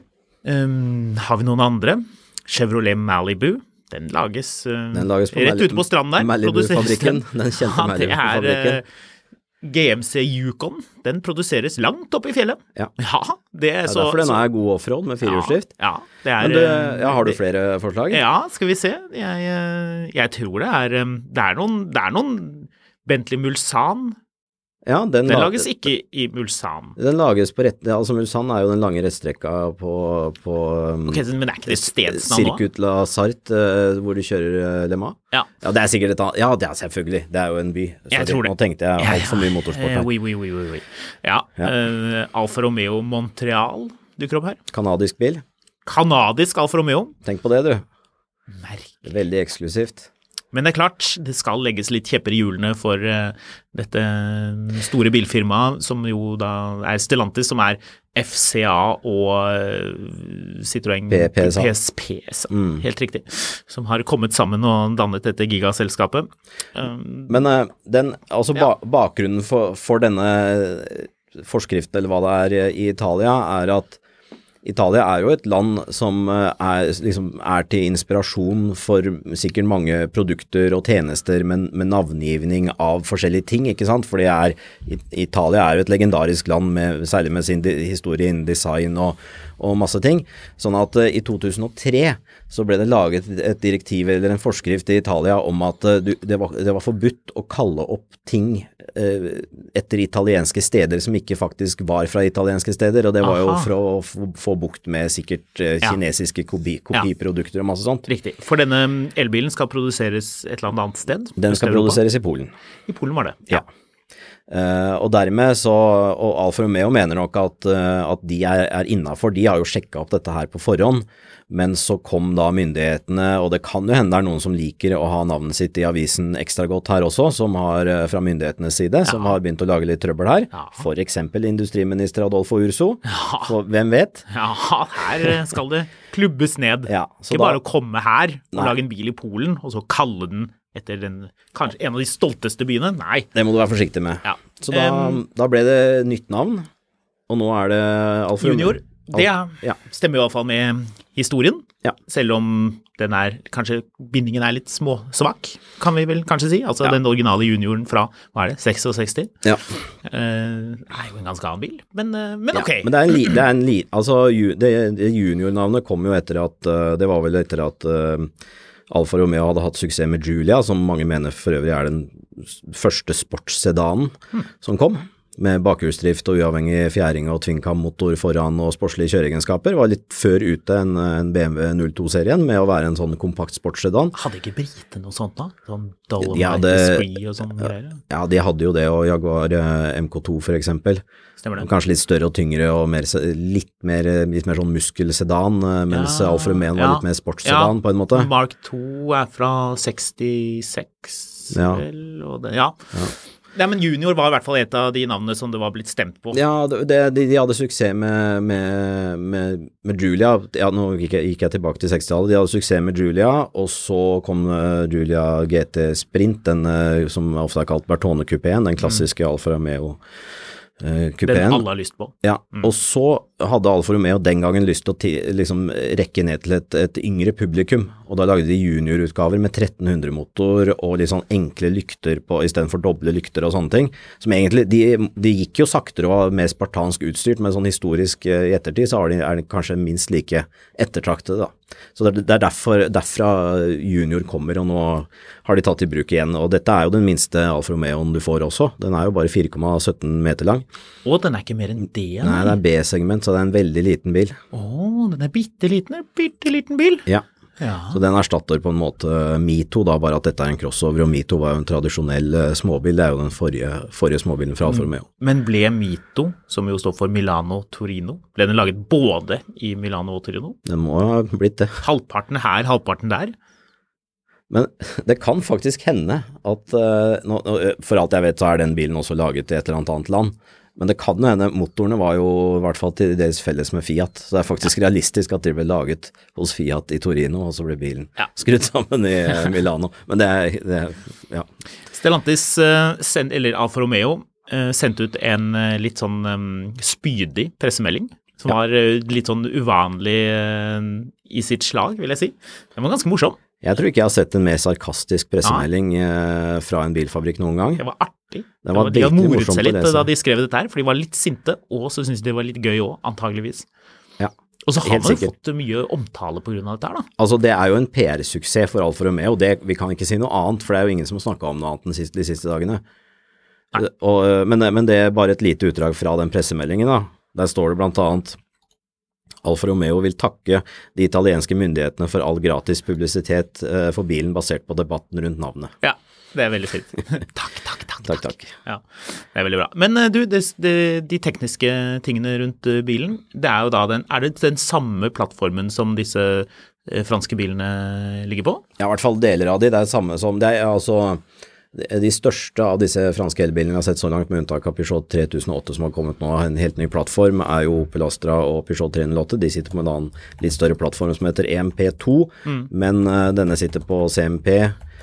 Um, har vi noen andre? Chevrolet Malibu. Den lages, uh, den lages på rett ute på stranden der. Malibu-fabrikken. Den kjente Malibu-fabrikken. Ja, G M C Yukon, den produseres langt oppe i fjellet. Ja, ja det er ja, så... Derfor den er god offroad med firehjulsdrift. Ja, ja, det er... Men du, ja, har du flere forslag? Ja, skal vi se. Jeg, jeg tror det er, det er noen, det er noen Bentley Mulsanne. Ja, den, den lages ikke i Mulsanne. Den lages på rett... Altså Mulsanne er jo den lange reststrekka på... på ok, men det er ikke det stedsnavn nå? Circuit La Sarthe, uh, hvor du kjører uh, Le Mans. Ja. Ja, det er sikkert et annet... Ja, det er selvfølgelig. Det er jo en by. Sorry, jeg tror det. Nå tenkte jeg alt for mye motorsport her. Uh, oui, oui, oui, oui, oui. Ja, ja. Uh, Alfa Romeo Montreal dukker opp her. Kanadisk bil. Kanadisk Alfa Romeo. Tenk på det, du. Merkelig. Veldig eksklusivt. Men det er klart, det skal legges litt kjepper i hjulene for uh, dette store bilfirmaet, som jo da er Stellantis, som er F C A og uh, Citroën P S A. P S P, mm. Helt riktig, som har kommet sammen og dannet dette gigaselskapet. Um, Men uh, den, altså ja. ba bakgrunnen for, for denne forskriften, eller hva det er i Italia, er at Italia er jo et land som er, liksom, er til inspirasjon for sikkert mange produkter og tjenester med, med navngivning av forskjellige ting, ikke sant? Fordi er, Italia er jo et legendarisk land, med, særlig med sin historie innen design og, og masse ting. Sånn at uh, i to tusen og tre så ble det laget et direktiv eller en forskrift i Italia om at uh, det, var, det var forbudt å kalle opp ting uh, etter italienske steder som ikke faktisk var fra italienske steder, og det var Aha. jo for å få, få bukt med sikkert uh, kinesiske ja. kopi, kopiprodukter og masse sånt. Riktig. For denne elbilen skal produseres et eller annet sted? Den skal produseres i Polen. I Polen var det, ja. ja. Uh, og dermed så, og Alfa Romeo mener nok at, uh, at de er, er innenfor, de har jo sjekket opp dette her på forhånd, men så kom da myndighetene, og det kan jo hende det er noen som liker å ha navnet sitt i avisen ekstra godt her også, som har uh, fra myndighetenes side, ja. som har begynt å lage litt trøbbel her, ja. for eksempel industriminister Adolfo Urso, ja. for hvem vet? Ja, her skal det klubbes ned, ja, ikke da, bare å komme her og nei. lage en bil i Polen, og så kalle den etter den, kanskje en av de stolteste byene? Nei. Det må du være forsiktig med. Ja. Så da, um, da ble det nytt navn, og nå er det Alfa Junior. Det ja. stemmer i hvert fall med historien, ja. selv om den er, kanskje bindingen er litt små svak, kan vi vel kanskje si. Altså ja. den originale junioren fra, hva er det, sekstiseks? Ja. Uh, er jo en ganske annen bil, men, uh, men ok. Ja, men det er en li, det er en li, altså det, det juniornavnet kom jo etter at, uh, det var vel etter at uh, Alfa Romeo hadde hatt suksess med Giulia, som mange mener for øvrig er den første sportssedanen hmm. som kom, med bakhjulsdrift og uavhengig fjæring og twin-cam-motor foran og sportslige kjøreegenskaper. Var litt før ute en, en B M W null to-serien med å være en sånn kompakt sportssedan. Hadde ikke Brite noe sånt da? Sånn Dolomite hadde, Spree og sånn greier? Ja, de hadde jo det, og Jaguar M K to for eksempel. Stemmer det. Kanskje litt større og tyngre og mer, litt, mer, litt mer sånn muskelsedan, mens ja, Alfa Romeo var ja. litt mer sportssedan ja. på en måte. Mark to er fra sekstiseks, ja. vel, og det, ja. ja. Ja, men junior var i hvert fall et av de navnene som det var blitt stemt på. Ja, det, de, de hadde suksess med, med, med, med Giulia. Ja, nå gikk jeg, gikk jeg tilbake til sekstitallet. De hadde suksess med Giulia, og så kom uh, Giulia G T Sprint, den uh, som ofte er kalt Bertone-kupeen, den klassiske mm. Alfa Romeo uh, kupeen. Den alle har lyst på. Ja, mm. og så hadde Alfa Romeo den gangen lyst til å liksom, rekke ned til et, et yngre publikum, og da lagde de juniorutgaver med tretten hundre motor og litt sånn enkle lykter på, i stedet for doble lykter og sånne ting, som egentlig, de, de gikk jo saktere og var mer spartansk utstyrt, men sånn historisk i ettertid så er de, er de kanskje minst like ettertraktede da. Så det, det er derfor, derfra junior kommer, og nå har de tatt i bruk igjen, og dette er jo den minste Alfa Romeoen du får også, den er jo bare fire komma sytten meter lang. Og den er ikke mer enn det? Nei, det er B-segment, så det er en veldig liten bil. Åh, den er bitteliten, en bitteliten bil. Ja. ja, så den erstatter på en måte Mito da, bare at dette er en crossover, og Mito var jo en tradisjonell uh, småbil, det er jo den forrige, forrige småbilen fra Alfa Romeo. Men ble Mito, som jo står for Milano-Torino, ble den laget både i Milano og Torino? Den må ha blitt det. Halvparten her, halvparten der? Men det kan faktisk hende at, uh, nå, for alt jeg vet så er den bilen også laget i et eller annet land, men det kan hende, motorene var jo i hvert fall til dels felles med Fiat, så det er faktisk realistisk at de ble laget hos Fiat i Torino, og så ble bilen ja. skrudd sammen i uh, Milano. Men det er, det er ja. Stellantis, uh, send, eller Alfa Romeo, uh, sendte ut en uh, litt sånn um, spydig pressemelding som ja. var litt sånn uvanlig i sitt slag, vil jeg si. Den var ganske morsom. Jeg tror ikke jeg har sett en mer sarkastisk pressemelding ja. fra en bilfabrikk noen gang. Det var artig. Det var de hadde moret seg litt da de skrev dette her, for de var litt sinte, og så synes de det var litt gøy også, antageligvis. Ja. Og så har man jo fått mye omtale på grunn av dette her da. Altså det er jo en P R-suksess for Alfa Romeo, og det, vi kan ikke si noe annet, for det er jo ingen som har snakket om noe annet de siste, de siste dagene. Og, men, men det er bare et lite utdrag fra den pressemeldingen da. Der står det blant annet Alfa Romeo vil takke de italienske myndighetene for all gratis publisitet uh, for bilen basert på debatten rundt navnet. Ja, det er veldig fint. takk, takk, takk, takk, takk. Ja, det er veldig bra. Men uh, du, det, det, de tekniske tingene rundt uh, bilen, det er jo da den, er det den samme plattformen som disse uh, franske bilene ligger på? Ja, i hvert fall deler av de, det er det samme som, det er altså de største av disse franske elbilene jeg har sett så langt med unntak av Peugeot tre tusen og åtte som har kommet nå, en helt ny plattform, er jo Opel Astra og Peugeot tre null åtte. De sitter på en annen litt større plattform som heter E M P to, mm. men uh, denne sitter på C M P,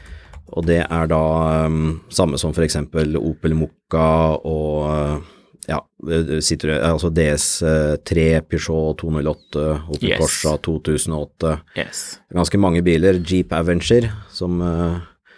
og det er da um, samme som for eksempel Opel Mokka og uh, ja, sitter, altså D S tre, Peugeot to null åtte, Opel yes. Corsa to tusen og åtte. Yes. Ganske mange biler, Jeep Avenger som uh,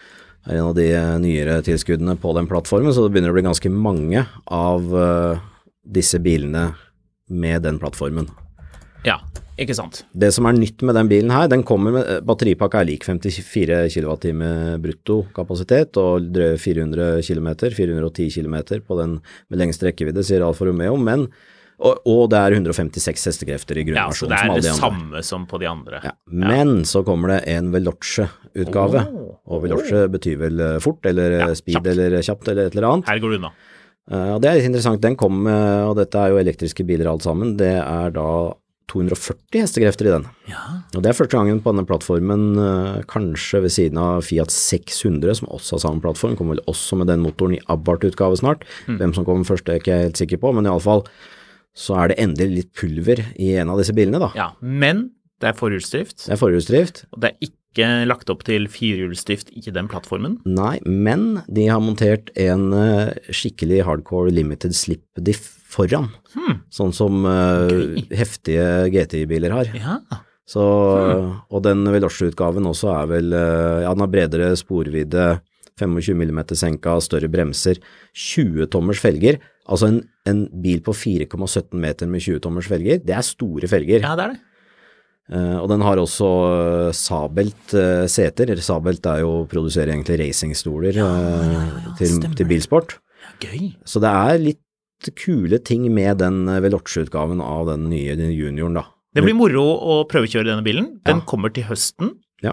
er en av de nyere tilskuddene på den plattformen, så det begynner å bli ganske mange av uh, disse bilene med den plattformen. Ja, ikke sant. Det som er nytt med den bilen her, den kommer med, batteripakka er lik femtifire kilowattimer brutto kapasitet og drøye fire hundre kilometer, fire hundre og ti kilometer på den med lengste rekkevidde, sier Alfa Romeo, men Og, og det er hundre og femtiseks hestekrefter i grunnversjonen. Ja, så det er det de samme som på de andre. Ja. Men ja. så kommer det en Veloce-utgave, oh, og Veloce oh. betyr vel fort, eller ja, speed, kjapt. eller kjapt, eller et eller annet. Her går du unna. Uh, og det er litt interessant, den kom, uh, og dette er jo elektriske biler alt sammen, det er da to hundre og førti hestekrefter i den. Ja. Og det er første gangen på denne plattformen, uh, kanskje ved siden av Fiat seks hundre, som også har samme plattform, kommer vel også med den motoren i Abarth-utgave snart. Mm. Hvem som kommer først, det er ikke jeg helt sikker på, men i alle fall så er det endelig litt pulver i en av disse bilene da. Ja, men det er forhjulsdrift. Det er forhjulsdrift. Og det er ikke lagt opp til firehjulsdrift i den plattformen. Nei, men de har montert en uh, skikkelig hardcore limited slip diff foran. Hmm. Sånn som uh, okay. heftige G T I-biler har. Ja. Så, hmm. Og den Veloce-utgaven også er vel, uh, ja, den har bredere sporvidde, tjuefem millimeter senka, større bremser, tjue tommers felger. Altså en, en bil på fire komma sytten meter med tjue tommers felger, det er store felger. Ja, det er det. Uh, og den har også uh, Sabelt uh, seter. Sabelt er jo å produsere egentlig racingstoler ja, ja, ja, ja, til, til bilsport. Ja, gøy. Så det er litt kule ting med den Veloce-utgaven av den nye den junioren da. Det blir moro å prøvekjøre denne bilen. Den ja. kommer til høsten. Ja.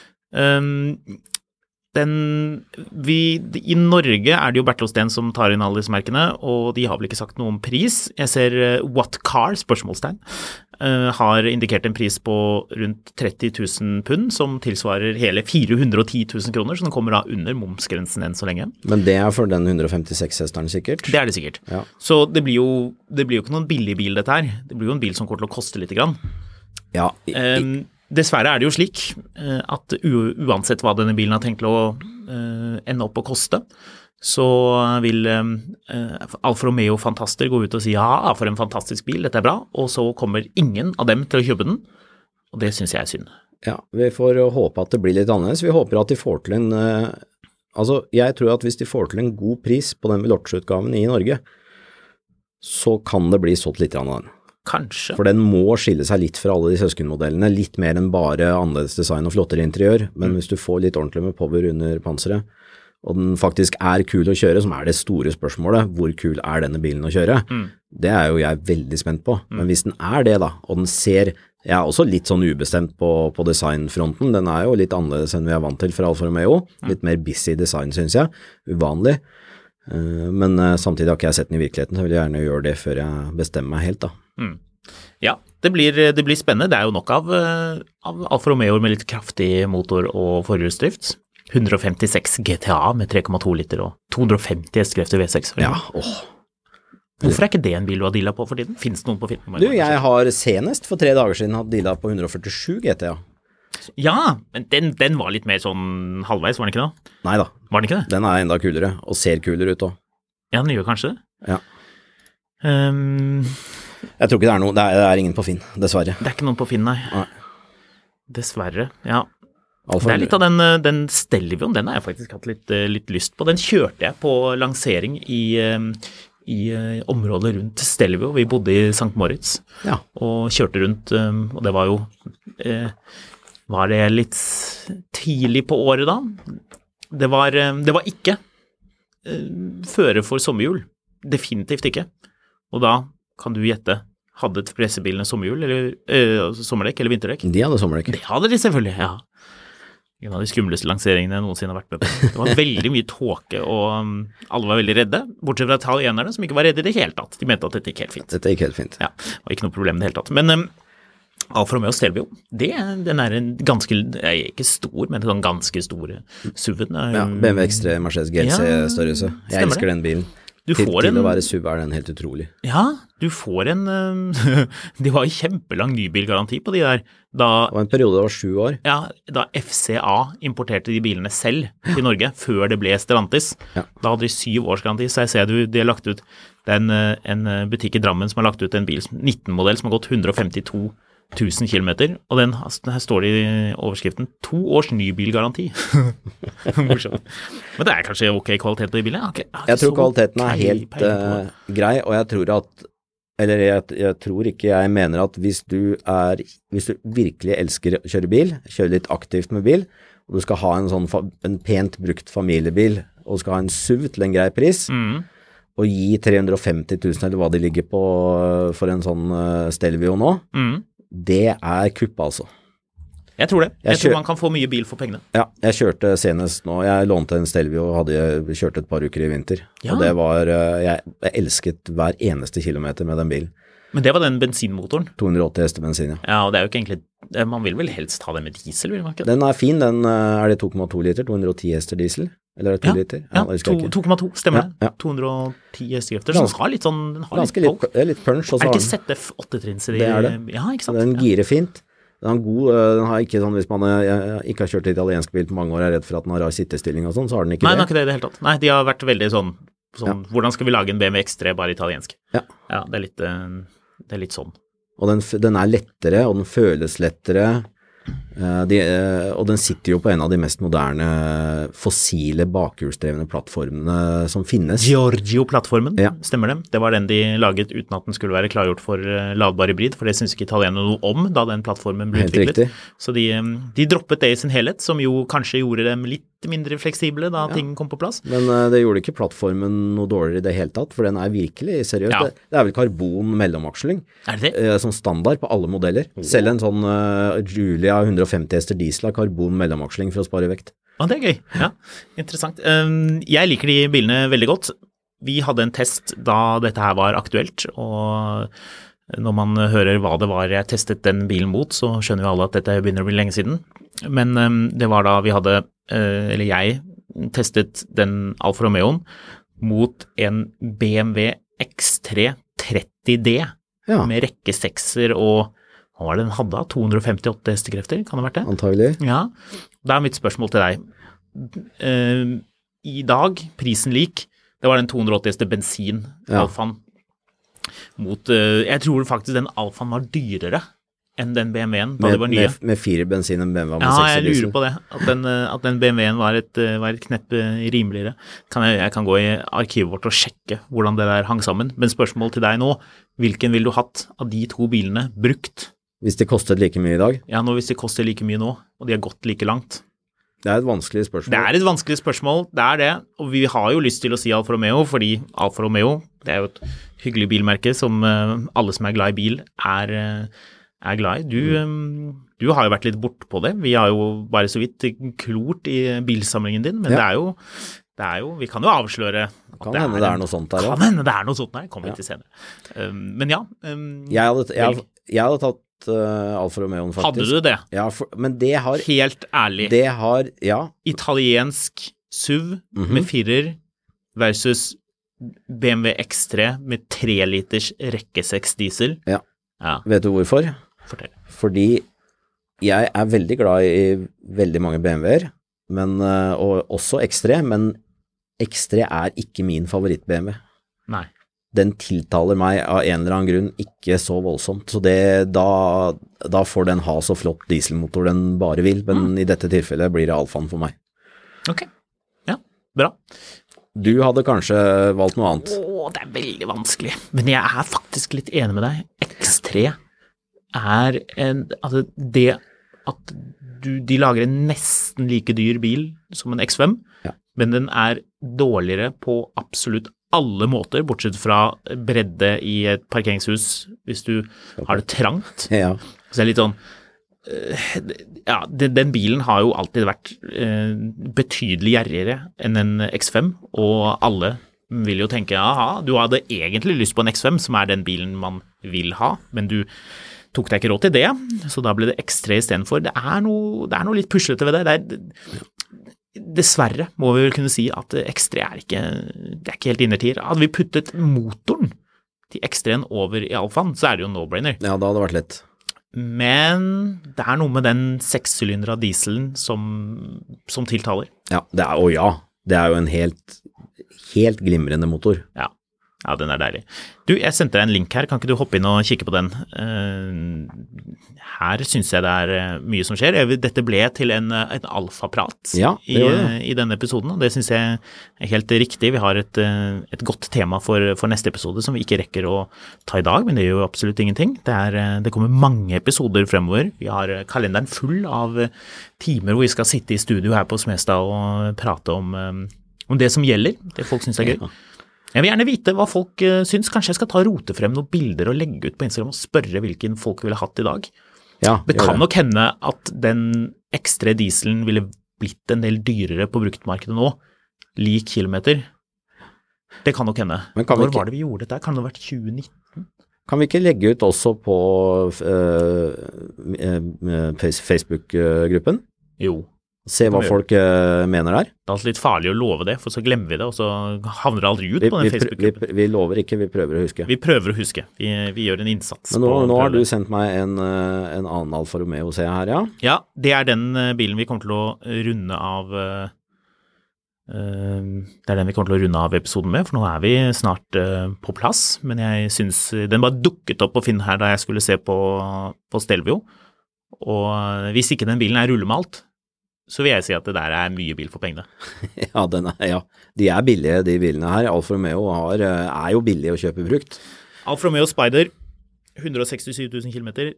Um, Den, vi, I Norge er det jo Bertel-Osten som tar inn alle disse merkene, og de har vel ikke sagt noe om pris. Jeg ser uh, What Car, spørsmålstegn, uh, har indikert en pris på rundt tretti tusen pund, som tilsvarer hele fire hundre og ti tusen kroner, så den kommer da under momsgrensen enn så lenge. Men det er for den hundre og femtiseks hesteren sikkert? Det er det sikkert. Ja. Så det blir, jo, det blir jo ikke noen billig bil dette her. Det blir jo en bil som kommer til å koste litt grann. Ja, i, i. Um, Dessverre er det jo slik at uansett hva denne bilen har tenkt å uh, ende opp å koste, så vil uh, Alfa Romeo-fantaster gå ut og si ja, for en fantastisk bil, dette er bra, og så kommer ingen av dem til å kjøpe den, og det synes jeg er synd. Ja, vi får håpe at det blir litt annerledes. Vi håper at de får til en, uh, altså jeg tror at hvis de får til en god pris på den Veloce-utgaven i Norge, så kan det bli sått litt av den. Kanskje. For den må skille seg litt fra alle de søskenmodellene, litt mer enn bare annerledes design og flottere interiør, men mm. hvis du får litt ordentlig med power under panseret, og den faktisk er kul å kjøre, som er det store spørsmålet, hvor kul er denne bilen å kjøre? Mm. Det er jo jeg veldig spent på, mm. men hvis den er det da, og den ser, jeg er også litt sånn ubestemt på, på designfronten, den er jo litt annerledes enn vi er vant til fra Alfa Romeo, litt mer busy design synes jeg, uvanlig, men samtidig har ikke jeg sett den i virkeligheten, så vil jeg gjerne gjøre det før jeg bestemmer meg helt da. Mm. Ja, det blir, det blir spennende. Det er jo nok av, av Alfa Romeo med litt kraftig motor og forhjulsdrift. hundre og femtiseks G T A med tre komma to liter og to hundre og femti hestekrefter V seks. Ja, åh. Hvorfor er ikke det en bil du har dealet på for tiden? Finnes det noen på film? Du, jeg har senest for tre dager siden hatt dealet på hundre og førtisju G T A. Ja, men den, den var litt mer sånn halvveis, var den ikke det? Neida. Var den ikke det? Den er enda kulere, og ser kulere ut også. Ja, den gjør kanskje det. Ja. Um, Jeg tror ikke det er noe, det er, det er ingen på Finn, dessverre. Det er ikke noen på Finn, nei. Nei. Dessverre, ja. Alfa det er litt av den, den Stelvion, den har jeg faktisk hatt litt, litt lyst på. Den kjørte jeg på lansering i, i området rundt Stelvio. Vi bodde i Sankt Moritz ja. og kjørte rundt, og det var jo, eh, var det litt tidlig på året da? Det var, det var ikke eh, føre for sommerhjul. Definitivt ikke. Og da kan du gjette, hadde pressebilene sommerhjul, eller eh, sommerdekk eller vinterdekk? De hadde sommerdekk. Det hadde de selvfølgelig, ja. En av de skumleste lanseringene jeg noensinne har vært med på. Det var veldig mye tåke, og um, alle var veldig redde, bortsett fra italienerne som ikke var redde i det hele tatt. De mente at dette gikk helt fint. Dette gikk helt fint. Ja, det var ikke noe problem i det hele tatt. Men um, Alfa Romeo Stelvio, det, den er en ganske, ikke stor, men en sånn ganske store S U V-en. Ja, B M W X tre Mercedes G L C-størrelse. Ja, jeg elsker det. Den bilen. Du til, får til en, å være S U V er den helt utrolig. Ja, du får en, det var en kjempelang nybilgaranti på de der. Da, det var en periode det var sju år. Ja, da F C A importerte de bilene selv til Norge, før det ble Stellantis. Ja. Da hadde de syv års garanti, så jeg ser du, de har lagt ut, det er en, en butikk i Drammen som har lagt ut en bil, nitten-modell som har gått hundre og femtito tusen kilometer, og den, her står det i overskriften, to års nybilgaranti. Morsomt. Men det er kanskje ok kvalitet på de bilene? Okay, jeg tror kvaliteten er helt uh, grei, og jeg tror at, eller jeg, jeg tror ikke, jeg mener at hvis du er, hvis du virkelig elsker å kjøre bil, kjøre litt aktivt med bil, og du skal ha en sånn, en pent brukt familiebil, og du skal ha en S U V til en grei pris, mm. og gi tre hundre og femti tusen, eller hva de ligger på for en sånn uh, Stelvio nå, mm. det er kupp, altså. Jeg tror det. Jeg, jeg kjør... tror man kan få mye bil for pengene. Ja, jeg kjørte senest nå, jeg lånte en Stelvio og hadde kjørt et par uker i vinter. Ja. Og det var, jeg, jeg elsket hver eneste kilometer med den bilen. Men det var den bensinmotoren? to hundre og åtti hester bensin, ja. Ja, og det er jo ikke egentlig, man vil vel helst ha det med diesel, vil man ikke? Den er fin, den er det to komma to liter, to hundre og ti hester diesel. Eller er det to ja, liter? Ja, ja to komma to, stemmer det. Ja, ja. to hundre og ti hestekrefter, så den har litt sånn, den har litt poke. Litt, litt punch. Er det ikke Z F åtte-trinns i de? Det er det. Ja, ikke sant? Den girer fint. Den er god, den har ikke sånn, hvis man er, ikke har kjørt italiensk bil på mange år, er redd for at den har sittestilling og sånn, så har den ikke Nei, det. Nei, den har ikke det i det hele tatt. Nei, de har vært veldig sånn, sånn ja. Hvordan skal vi lage en B M W X tre bare italiensk? Ja. Ja, det er litt, det er litt sånn. Og den, den er lettere, og den føles lettere, uh, de, uh, og den sitter jo på en av de mest moderne fossile bakhjulsdrevne plattformene som finnes. Giorgio-plattformen, ja. Stemmer det? Det var den de laget uten at den skulle være klargjort for uh, ladbar hybrid, for det synes ikke italienerne noe om da den plattformen ble utviklet. Så de, um, de droppet det i sin helhet, som jo kanskje gjorde dem litt mindre fleksible da ja. Ting kom på plass. Men uh, det gjorde ikke plattformen noe dårligere i det hele tatt, for den er virkelig seriøs. Ja. Det, det er vel karbon mellomaksling. Er det det? Uh, som standard på alle modeller. Oh. Selv en sånn uh, Giulia hundre og femti hester diesel har karbon mellomaksling for å spare vekt. Ja, det er gøy. Ja, interessant. Um, jeg liker de bilene veldig godt. Vi hadde en test da dette her var aktuelt, og når man hører hva det var jeg testet den bilen mot, så skjønner vi alle at dette begynner å bli lenge siden. Men um, det var da vi hadde, uh, eller jeg testet den Alfa Romeoen mot en B M W X tre tretti D ja. Med rekke sekser og hva var det den hadde? to hundre og femtiåtte hestekrefter, kan det ha vært det? Antagelig. Ja, da er mitt spørsmål til deg. Uh, I dag, prisen lik, det var den to hundre og åtti hester bensin ja. Alfaen. Mot, uh, jeg tror faktisk den Alfaen var dyrere enn den B M W-en da med, det var nye. Med, med fire bensin enn B M W med ja, seks jeg lurer diesel. På det, at den, at den B M W-en var et, var et knepp rimeligere. Kan jeg, jeg kan gå i arkivet vårt og sjekke hvordan det der hang sammen, men spørsmål til deg nå, hvilken vil du hatt av de to bilene brukt? Hvis de kostet like mye i dag? Ja, nå hvis de koster like mye nå, og de har gått like langt. Det er et vanskelig spørsmål. Det er et vanskelig spørsmål, det er det, og vi har jo lyst til å si Alfa Romeo, fordi Alfa Romeo, det er jo et hyggelig bilmerke som uh, alle som er glad i bil er, uh, er glad i. Du, um, du har jo vært litt bort på det, vi har jo bare så vidt klort i bilsamlingen din, men ja. det, er jo, det er jo, vi kan jo avsløre at kan det hende er, det er noe sånt der. Kan hende det er noe sånt der, kommer vi ja. Til senere. Um, men ja. Um, jeg, hadde, jeg, jeg hadde tatt Uh, Alfa Romeoen faktisk. Hadde du det? Ja, for, men det har... Helt ærlig. Det har, ja. Italiensk S U V mm-hmm. med firer versus B M W X tre med tre liters rekke seks diesel. Ja. ja. Vet du hvorfor? Fortell. Fordi jeg er veldig glad i veldig mange B M W-er, men, og også X tre, men X tre er ikke min favoritt-B M W. Nei. den tiltaler meg av en eller annen grunn ikke så voldsomt, så det, da, da får den ha så flott dieselmotor den bare vil, men mm. i dette tilfellet blir det alfaen for meg. Ok, ja, bra. Du hadde kanskje valgt noe annet? Åh, det er veldig vanskelig, men jeg er faktisk litt enig med deg. X tre er en, altså det at du, de lager en nesten like dyr bil som en X fem, ja. Men den er dårligere på absolutt alle måter, bortsett fra bredde i et parkeringshus hvis du har det trangt. Ja. Så det er litt sånn, ja, den, den bilen har jo alltid vært eh, betydelig gjerrigere enn en X fem, og alle vil jo tenke, aha, du hadde egentlig lyst på en X fem, som er den bilen man vil ha, men du tok deg ikke råd til det, så da ble det X tre i stedet for. Det er noe, det er noe litt puslete ved det. Det er, dessverre må vi vel kunne si at X tre er ikke, det er ikke helt innertier. Hadde vi puttet motoren til X tre-en over i Alfaen, så er det jo no-brainer. Ja, da hadde det vært lett. Men det er noe med den sekssylindra dieselen som, som tiltaler. Ja, det er, og ja, det er jo en helt, helt glimrende motor. Ja. Ja, den er deilig. Du, jeg sendte deg en link her, kan ikke du hoppe inn og kikke på den? Her synes jeg det er mye som skjer. Dette ble til en, en alfaprat ja, i, i denne episoden, og det synes jeg er helt riktig. Vi har et, et godt tema for, for neste episode som vi ikke rekker å ta i dag, men det gjør jo absolutt ingenting. Det, er, det kommer mange episoder fremover. Vi har kalenderen full av timer hvor vi skal sitte i studio her på Smestad og prate om, om det som gjelder, det folk synes er gøy. Ja. Jeg vil gjerne vite hva folk uh, syns. Kanskje jeg skal ta rote frem noen bilder og legge ut på Instagram og spørre hvilken folk ville hatt i dag. Ja, det kan det. Nok hende at den X tre dieselen ville blitt en del dyrere på bruktmarkedet nå, lik kilometer. Det kan nok hende. Men kan Når vi ikke, var det vi gjorde dette? Kan det ha vært tjue nitten? Kan vi ikke legge ut også på uh, uh, Facebook-gruppen? Jo. Se hva folk uh, mener der. Det er altså litt farlig å love det, for så glemmer vi det, og så havner det aldri ut vi, på den vi, Facebook-gruppen. Vi, vi lover ikke, vi prøver å huske. Vi prøver å huske. Vi, vi gjør en innsats. Men nå, på nå har du sendt meg en, en annen Alfa Romeo, ser jeg her, ja? Ja, det er den bilen vi kommer til å runde av uh, det er den vi kommer til å runde av episoden med, for nå er vi snart uh, på plass, men jeg synes den bare dukket opp på Finn her da jeg skulle se på, på Stelvio, og hvis ikke den bilen er rullemalt, så vil jeg si at det der er mye bil for pengene. Ja, den er, ja, de er billige, de bilene her. Alfa Romeo har, er jo billig å kjøpe brukt. Alfa Romeo Spider, one hundred sixty-seven thousand kilometer,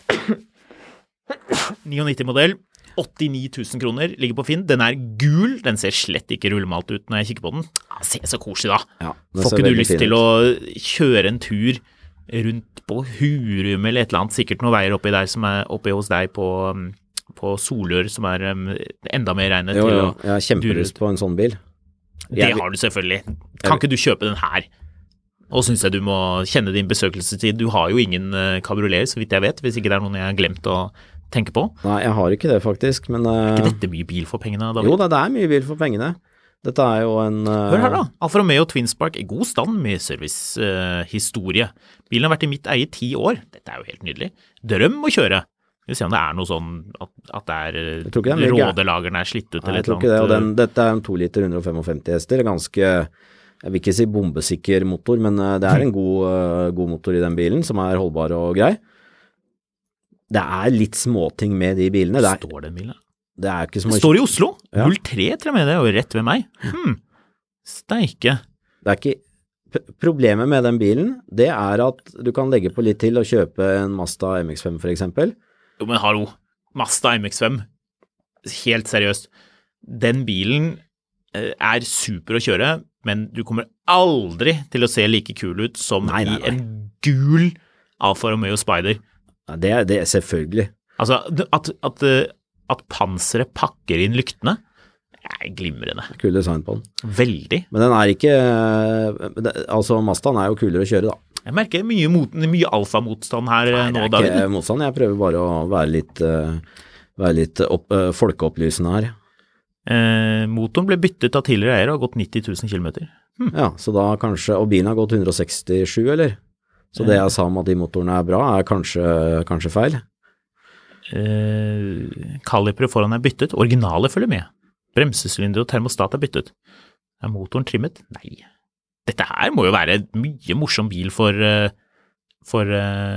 ninety modell, åttini tusen kroner, ligger på Finn. Den er gul, den ser slett ikke rullemalt ut når jeg kikker på den. Den ser så koselig da. Ja, får ikke du lyst til å kjøre en tur rundt på Hurum eller et eller annet, sikkert noen veier oppi der som er oppi hos deg på... på Solør, som er um, enda mer regnet jo, til jo. å... Jeg har kjempelyst på en sånn bil. Det jeg, har du selvfølgelig. Kan ikke du kjøpe den her? Og synes jeg du må kjenne din besøkelsestid. Du har jo ingen uh, kabriolet, så vidt jeg vet, hvis ikke det er noen jeg har glemt å tenke på. Nei, jeg har ikke det faktisk, men... Uh... Er ikke dette mye bil for pengene, David? Jo, det, det er mye bil for pengene. Dette er jo en... Uh... Hør her da, Alfa Romeo Twinspark er god stand med servicehistorie. Uh, Bilen har vært i mitt eie ti år. Dette er jo helt nydelig. Drøm å kjøre. Vi ser om det er noe sånn at, at det er, er rådelagerne er slitt ut eller et eller annet. Jeg tror ikke det, og den, dette er en to liter one hundred fifty hester, ganske, jeg vil ikke si bombesikker motor, men det er en god, god motor i den bilen, som er holdbar og grei. Det er litt småting med de bilene. Det er, står den bilen? Det er ikke som det står i Oslo, ja. null tre til og med, det er jo rett ved meg. Hmm, steike. Det er ikke... Problemet med den bilen, det er at du kan legge på litt til og kjøpe en Mazda M X five for eksempel. Jo, men hallo, Mazda M X five, helt seriøst, den bilen er super å kjøre, men du kommer aldri til å se like kul ut som nei, nei, nei. i en gul Alfa Romeo Spider. Ja, det er det, selvfølgelig. Altså, at, at, at panseret pakker inn lyktene, er glimrende. Kul design på den. Veldig. Men den er ikke, altså Mazdaen er jo kulere å kjøre da. Jeg merker mye, mot, mye alfa-motstand her nei, nå, David. Nei, det er ikke motstand. Jeg prøver bare å være litt, uh, være litt opp, uh, folkeopplysende her. Eh, motoren ble byttet av tidligere eier og har gått nitti tusen kilometer. Hm. Ja, så da kanskje, og bilen har gått one hundred sixty-seven, eller? Så det jeg sa om at de motorene er bra, er kanskje, kanskje feil? Eh, kalipere foran er byttet. Originale følger med. Bremsesylinder og termostat er byttet. Er motoren trimmet? Nei. dette her må jo være en mye morsom bil for, for,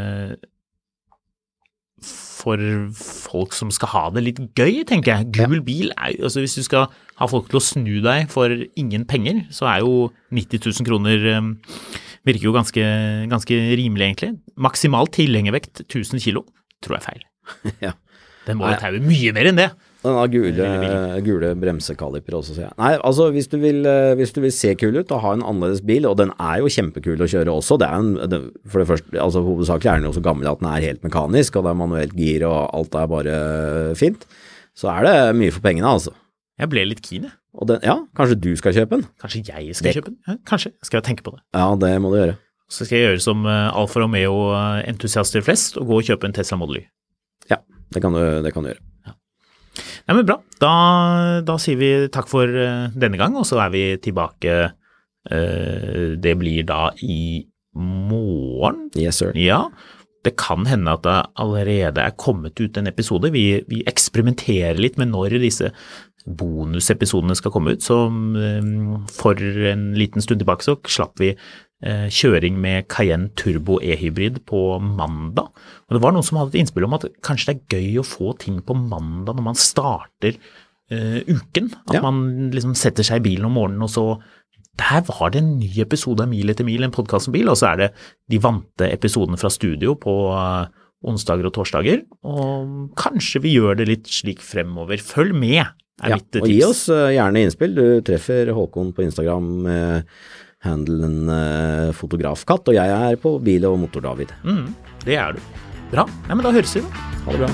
for folk som skal ha det litt gøy, tenker jeg. Gul bil, er, altså hvis du skal ha folk til å snu deg for ingen penger, så er jo nitti tusen kroner virker jo ganske, ganske rimelig egentlig. Maksimal tilhengervekt tusen kilo, tror jeg er feil. Ja. Den må jo taue mye mer enn det. Den har gule, gule bremsekaliper også, sier jeg. Nei, altså hvis du, vil, hvis du vil se kul ut og ha en annerledes bil, og den er jo kjempekul å kjøre også, det er en, det, for det første, altså hovedsakelig er den jo så gammel at den er helt mekanisk, og det er manuelt gir og alt er bare fint, så er det mye for pengene altså. Jeg ble litt keen, jeg. Og den, ja, kanskje du skal kjøpe den? Kanskje jeg skal det, kjøpe den? Ja, kanskje, skal jeg tenke på det. Ja, det må du gjøre. Så skal jeg gjøre som Alfa Romeo-entusiaster flest, og gå og kjøpe en Tesla Model Y. Ja, det kan du, det kan du gjøre. Ja, men bra. Da, da sier vi takk for uh, denne gang, og så er vi tilbake, uh, det blir da i morgen. Yes, sir. Ja, det kan hende at det allerede er kommet ut en episode. Vi, vi eksperimenterer litt med når disse bonusepisodene skal komme ut, så um, for en liten stund tilbake så slapp vi uh, kjøring med Cayenne Turbo E-hybrid på mandag. Og det var noen som hadde et innspill om at kanskje det er gøy å få ting på mandag når man starter uh, uken. At ja. Man liksom setter seg i bilen om morgenen, og så der var det en ny episode av Mil etter Mil, en podcast om bil, og så er det de vante episodene fra studio på uh, onsdager og torsdager. Og kanskje vi gjør det litt slik fremover. Følg med, er ja, mitt tips. Og gi oss uh, gjerne innspill. Du treffer Håkon på Instagram med uh, handelen uh, fotografkatt, og jeg er på Bil og Motor David. Mm, det er du. Bra. Ja, men da høres vi da. Ha det bra.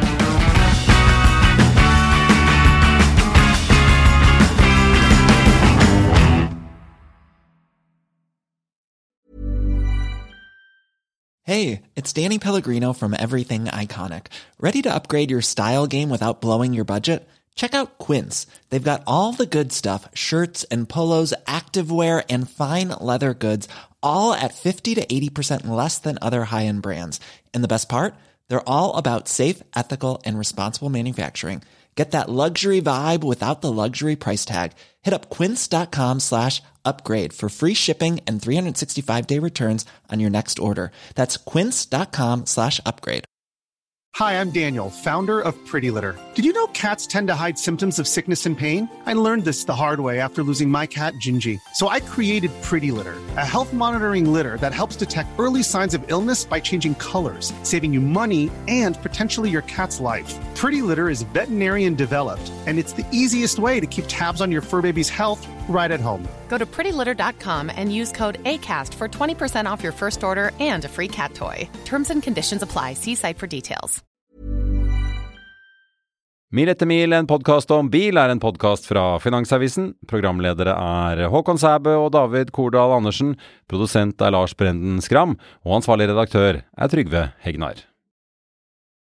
Hey, it's Danny Pellegrino from Everything Iconic. Ready to upgrade your style game without blowing your budget? Check out Quince. They've got all the good stuff, shirts and polos, activewear, and fine leather goods, all at fifty to eighty percent less than other high-end brands. And the best part? They're all about safe, ethical, and responsible manufacturing. Get that luxury vibe without the luxury price tag. Hit up quince.com slash upgrade for free shipping and three sixty-five day returns on your next order. That's quince.com slash upgrade. Hi, I'm Daniel, founder of Pretty Litter. Did you know cats tend to hide symptoms of sickness and pain? I learned this the hard way after losing my cat, Gingy. So I created Pretty Litter, a health monitoring litter that helps detect early signs of illness by changing colors, saving you money and potentially your cat's life. Pretty Litter is veterinarian developed, and it's the easiest way to keep tabs on your fur baby's health right at home. Go to pretty litter dot com and use code ACAST for twenty percent off your first order and a free cat toy. Terms and conditions apply. See site for details. Mil etter mil, en podcast om bil, er en podcast fra Finansavisen. Programledere er Håkon Sæbø og David Kordal Andersen. Produsent er Lars Brenden Skram, og ansvarlig redaktør er Trygve Hegnar.